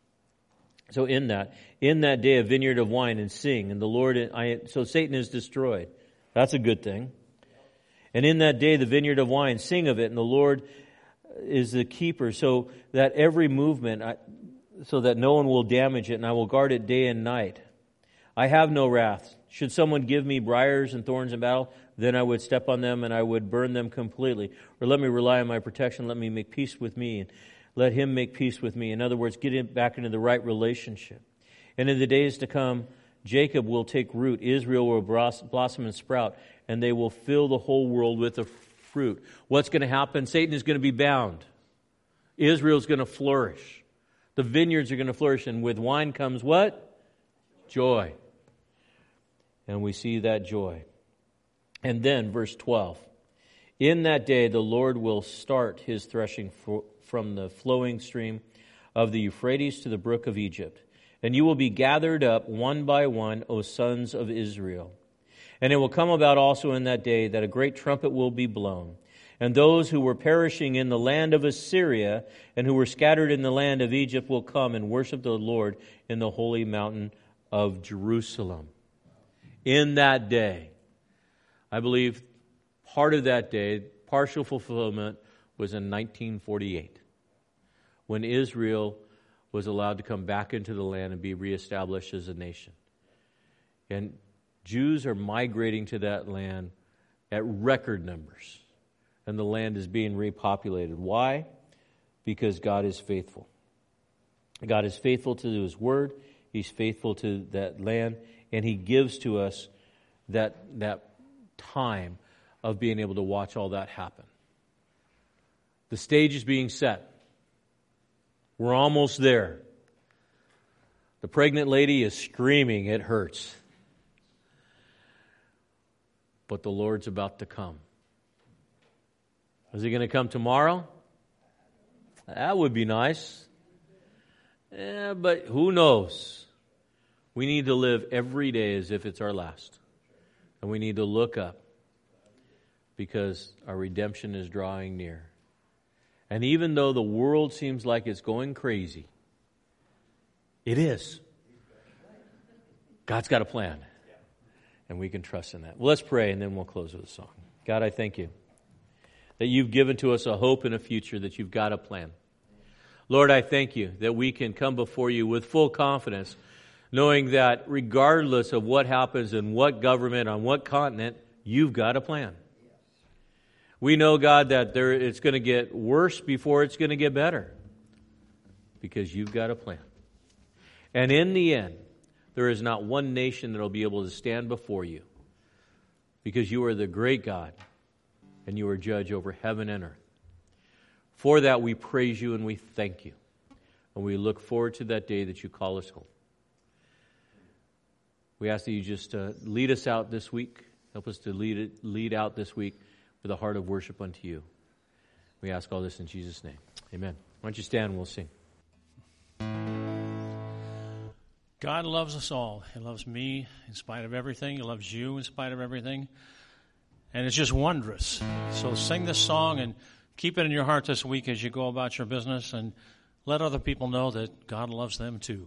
So in that, in that day, a vineyard of wine, and sing, and the Lord, I, so Satan is destroyed. That's a good thing. "And in that day, the vineyard of wine, sing of it, and the Lord is the keeper, so that every movement, I, so that no one will damage it, and I will guard it day and night. I have no wrath. Should someone give me briars and thorns in battle, then I would step on them and I would burn them completely. Or let me rely on my protection, let me make peace with me, and let him make peace with me." In other words, get it back into the right relationship. "And in the days to come, Jacob will take root, Israel will blossom and sprout, and they will fill the whole world with the fruit." What's going to happen? Satan is going to be bound. Israel is going to flourish. The vineyards are going to flourish, and with wine comes what? Joy. And we see that joy. And then, verse twelve, "In that day the Lord will start His threshing from the flowing stream of the Euphrates to the brook of Egypt. And you will be gathered up one by one, O sons of Israel. And it will come about also in that day that a great trumpet will be blown. And those who were perishing in the land of Assyria and who were scattered in the land of Egypt will come and worship the Lord in the holy mountain of Jerusalem." In that day, I believe part of that day, partial fulfillment, was in nineteen forty-eight, when Israel was allowed to come back into the land and be reestablished as a nation. And Jews are migrating to that land at record numbers. And the land is being repopulated. Why? Because God is faithful. God is faithful to His word. He's faithful to that land. And He gives to us that, that time of being able to watch all that happen. The stage is being set. We're almost there. The pregnant lady is screaming, it hurts. But the Lord's about to come. Is He going to come tomorrow? That would be nice. Yeah, but who knows? We need to live every day as if it's our last. And we need to look up because our redemption is drawing near. And even though the world seems like it's going crazy, it is. God's got a plan. And we can trust in that. Well, let's pray, and then we'll close with a song. God, I thank you that you've given to us a hope and a future, that you've got a plan. Lord, I thank you that we can come before you with full confidence, knowing that regardless of what happens in what government, on what continent, you've got a plan. We know, God, that there, it's going to get worse before it's going to get better, because you've got a plan. And in the end, there is not one nation that will be able to stand before you, because you are the great God and you are judge over heaven and earth. For that we praise you and we thank you. And we look forward to that day that you call us home. We ask that you just uh, lead us out this week. Help us to lead it, lead out this week with a heart of worship unto you. We ask all this in Jesus' name. Amen. Why don't you stand and we'll sing. God loves us all. He loves me in spite of everything. He loves you in spite of everything. And it's just wondrous. So sing this song and keep it in your heart this week as you go about your business, and let other people know that God loves them too.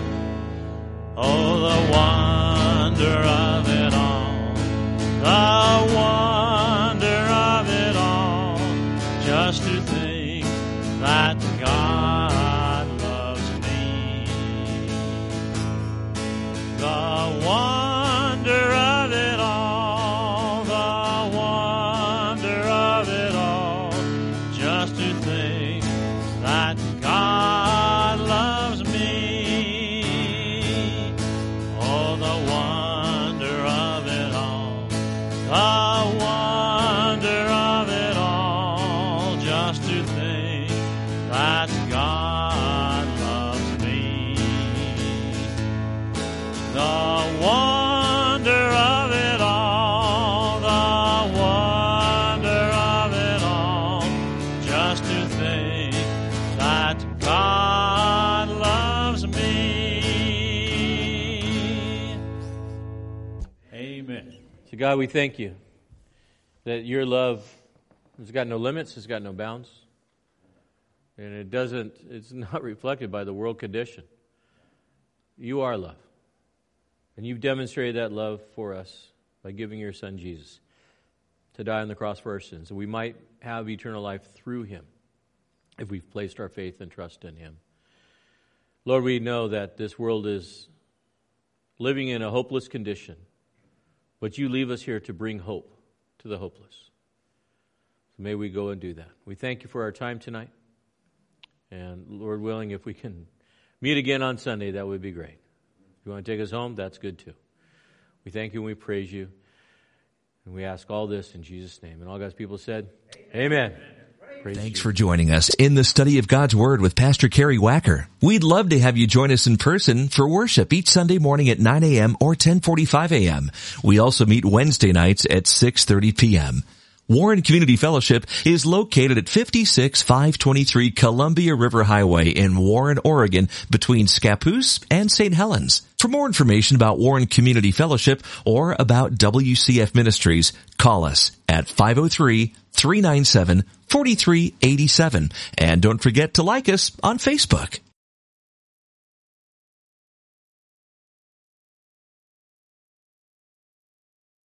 Oh, the wonder of it all. The wonder of it all. Just to think that God loves me. The wonder of it all. The wonder of it all. Just to think that God loves me. Oh, the wonder of it all. The wonder of it all. Just to think that God loves me. The wonder of it all. The wonder of it all. Just to think that God loves me. Amen. So God, we thank you that your love has got no limits, has got no bounds. And it doesn't, it's not reflected by the world condition. You are love. And you've demonstrated that love for us by giving your Son Jesus to die on the cross for our sins, that we might have eternal life through him if we've placed our faith and trust in him. Lord, we know that this world is living in a hopeless condition, but you leave us here to bring hope to the hopeless. So may we go and do that. We thank you for our time tonight. And Lord willing, if we can meet again on Sunday, that would be great. If you want to take us home, that's good too. We thank you and we praise you. And we ask all this in Jesus' name. And all God's people said, Amen. Amen. Thanks for joining us in the study of God's Word with Pastor Kerry Wacker. We'd love to have you join us in person for worship each Sunday morning at nine a.m. or ten forty-five a.m. We also meet Wednesday nights at six thirty p.m. Warren Community Fellowship is located at fifty-six five twenty-three Columbia River Highway in Warren, Oregon, between Scappoose and Saint Helens. For more information about Warren Community Fellowship or about W C F Ministries, call us at five oh three, three nine seven, four three eight seven. And don't forget to like us on Facebook.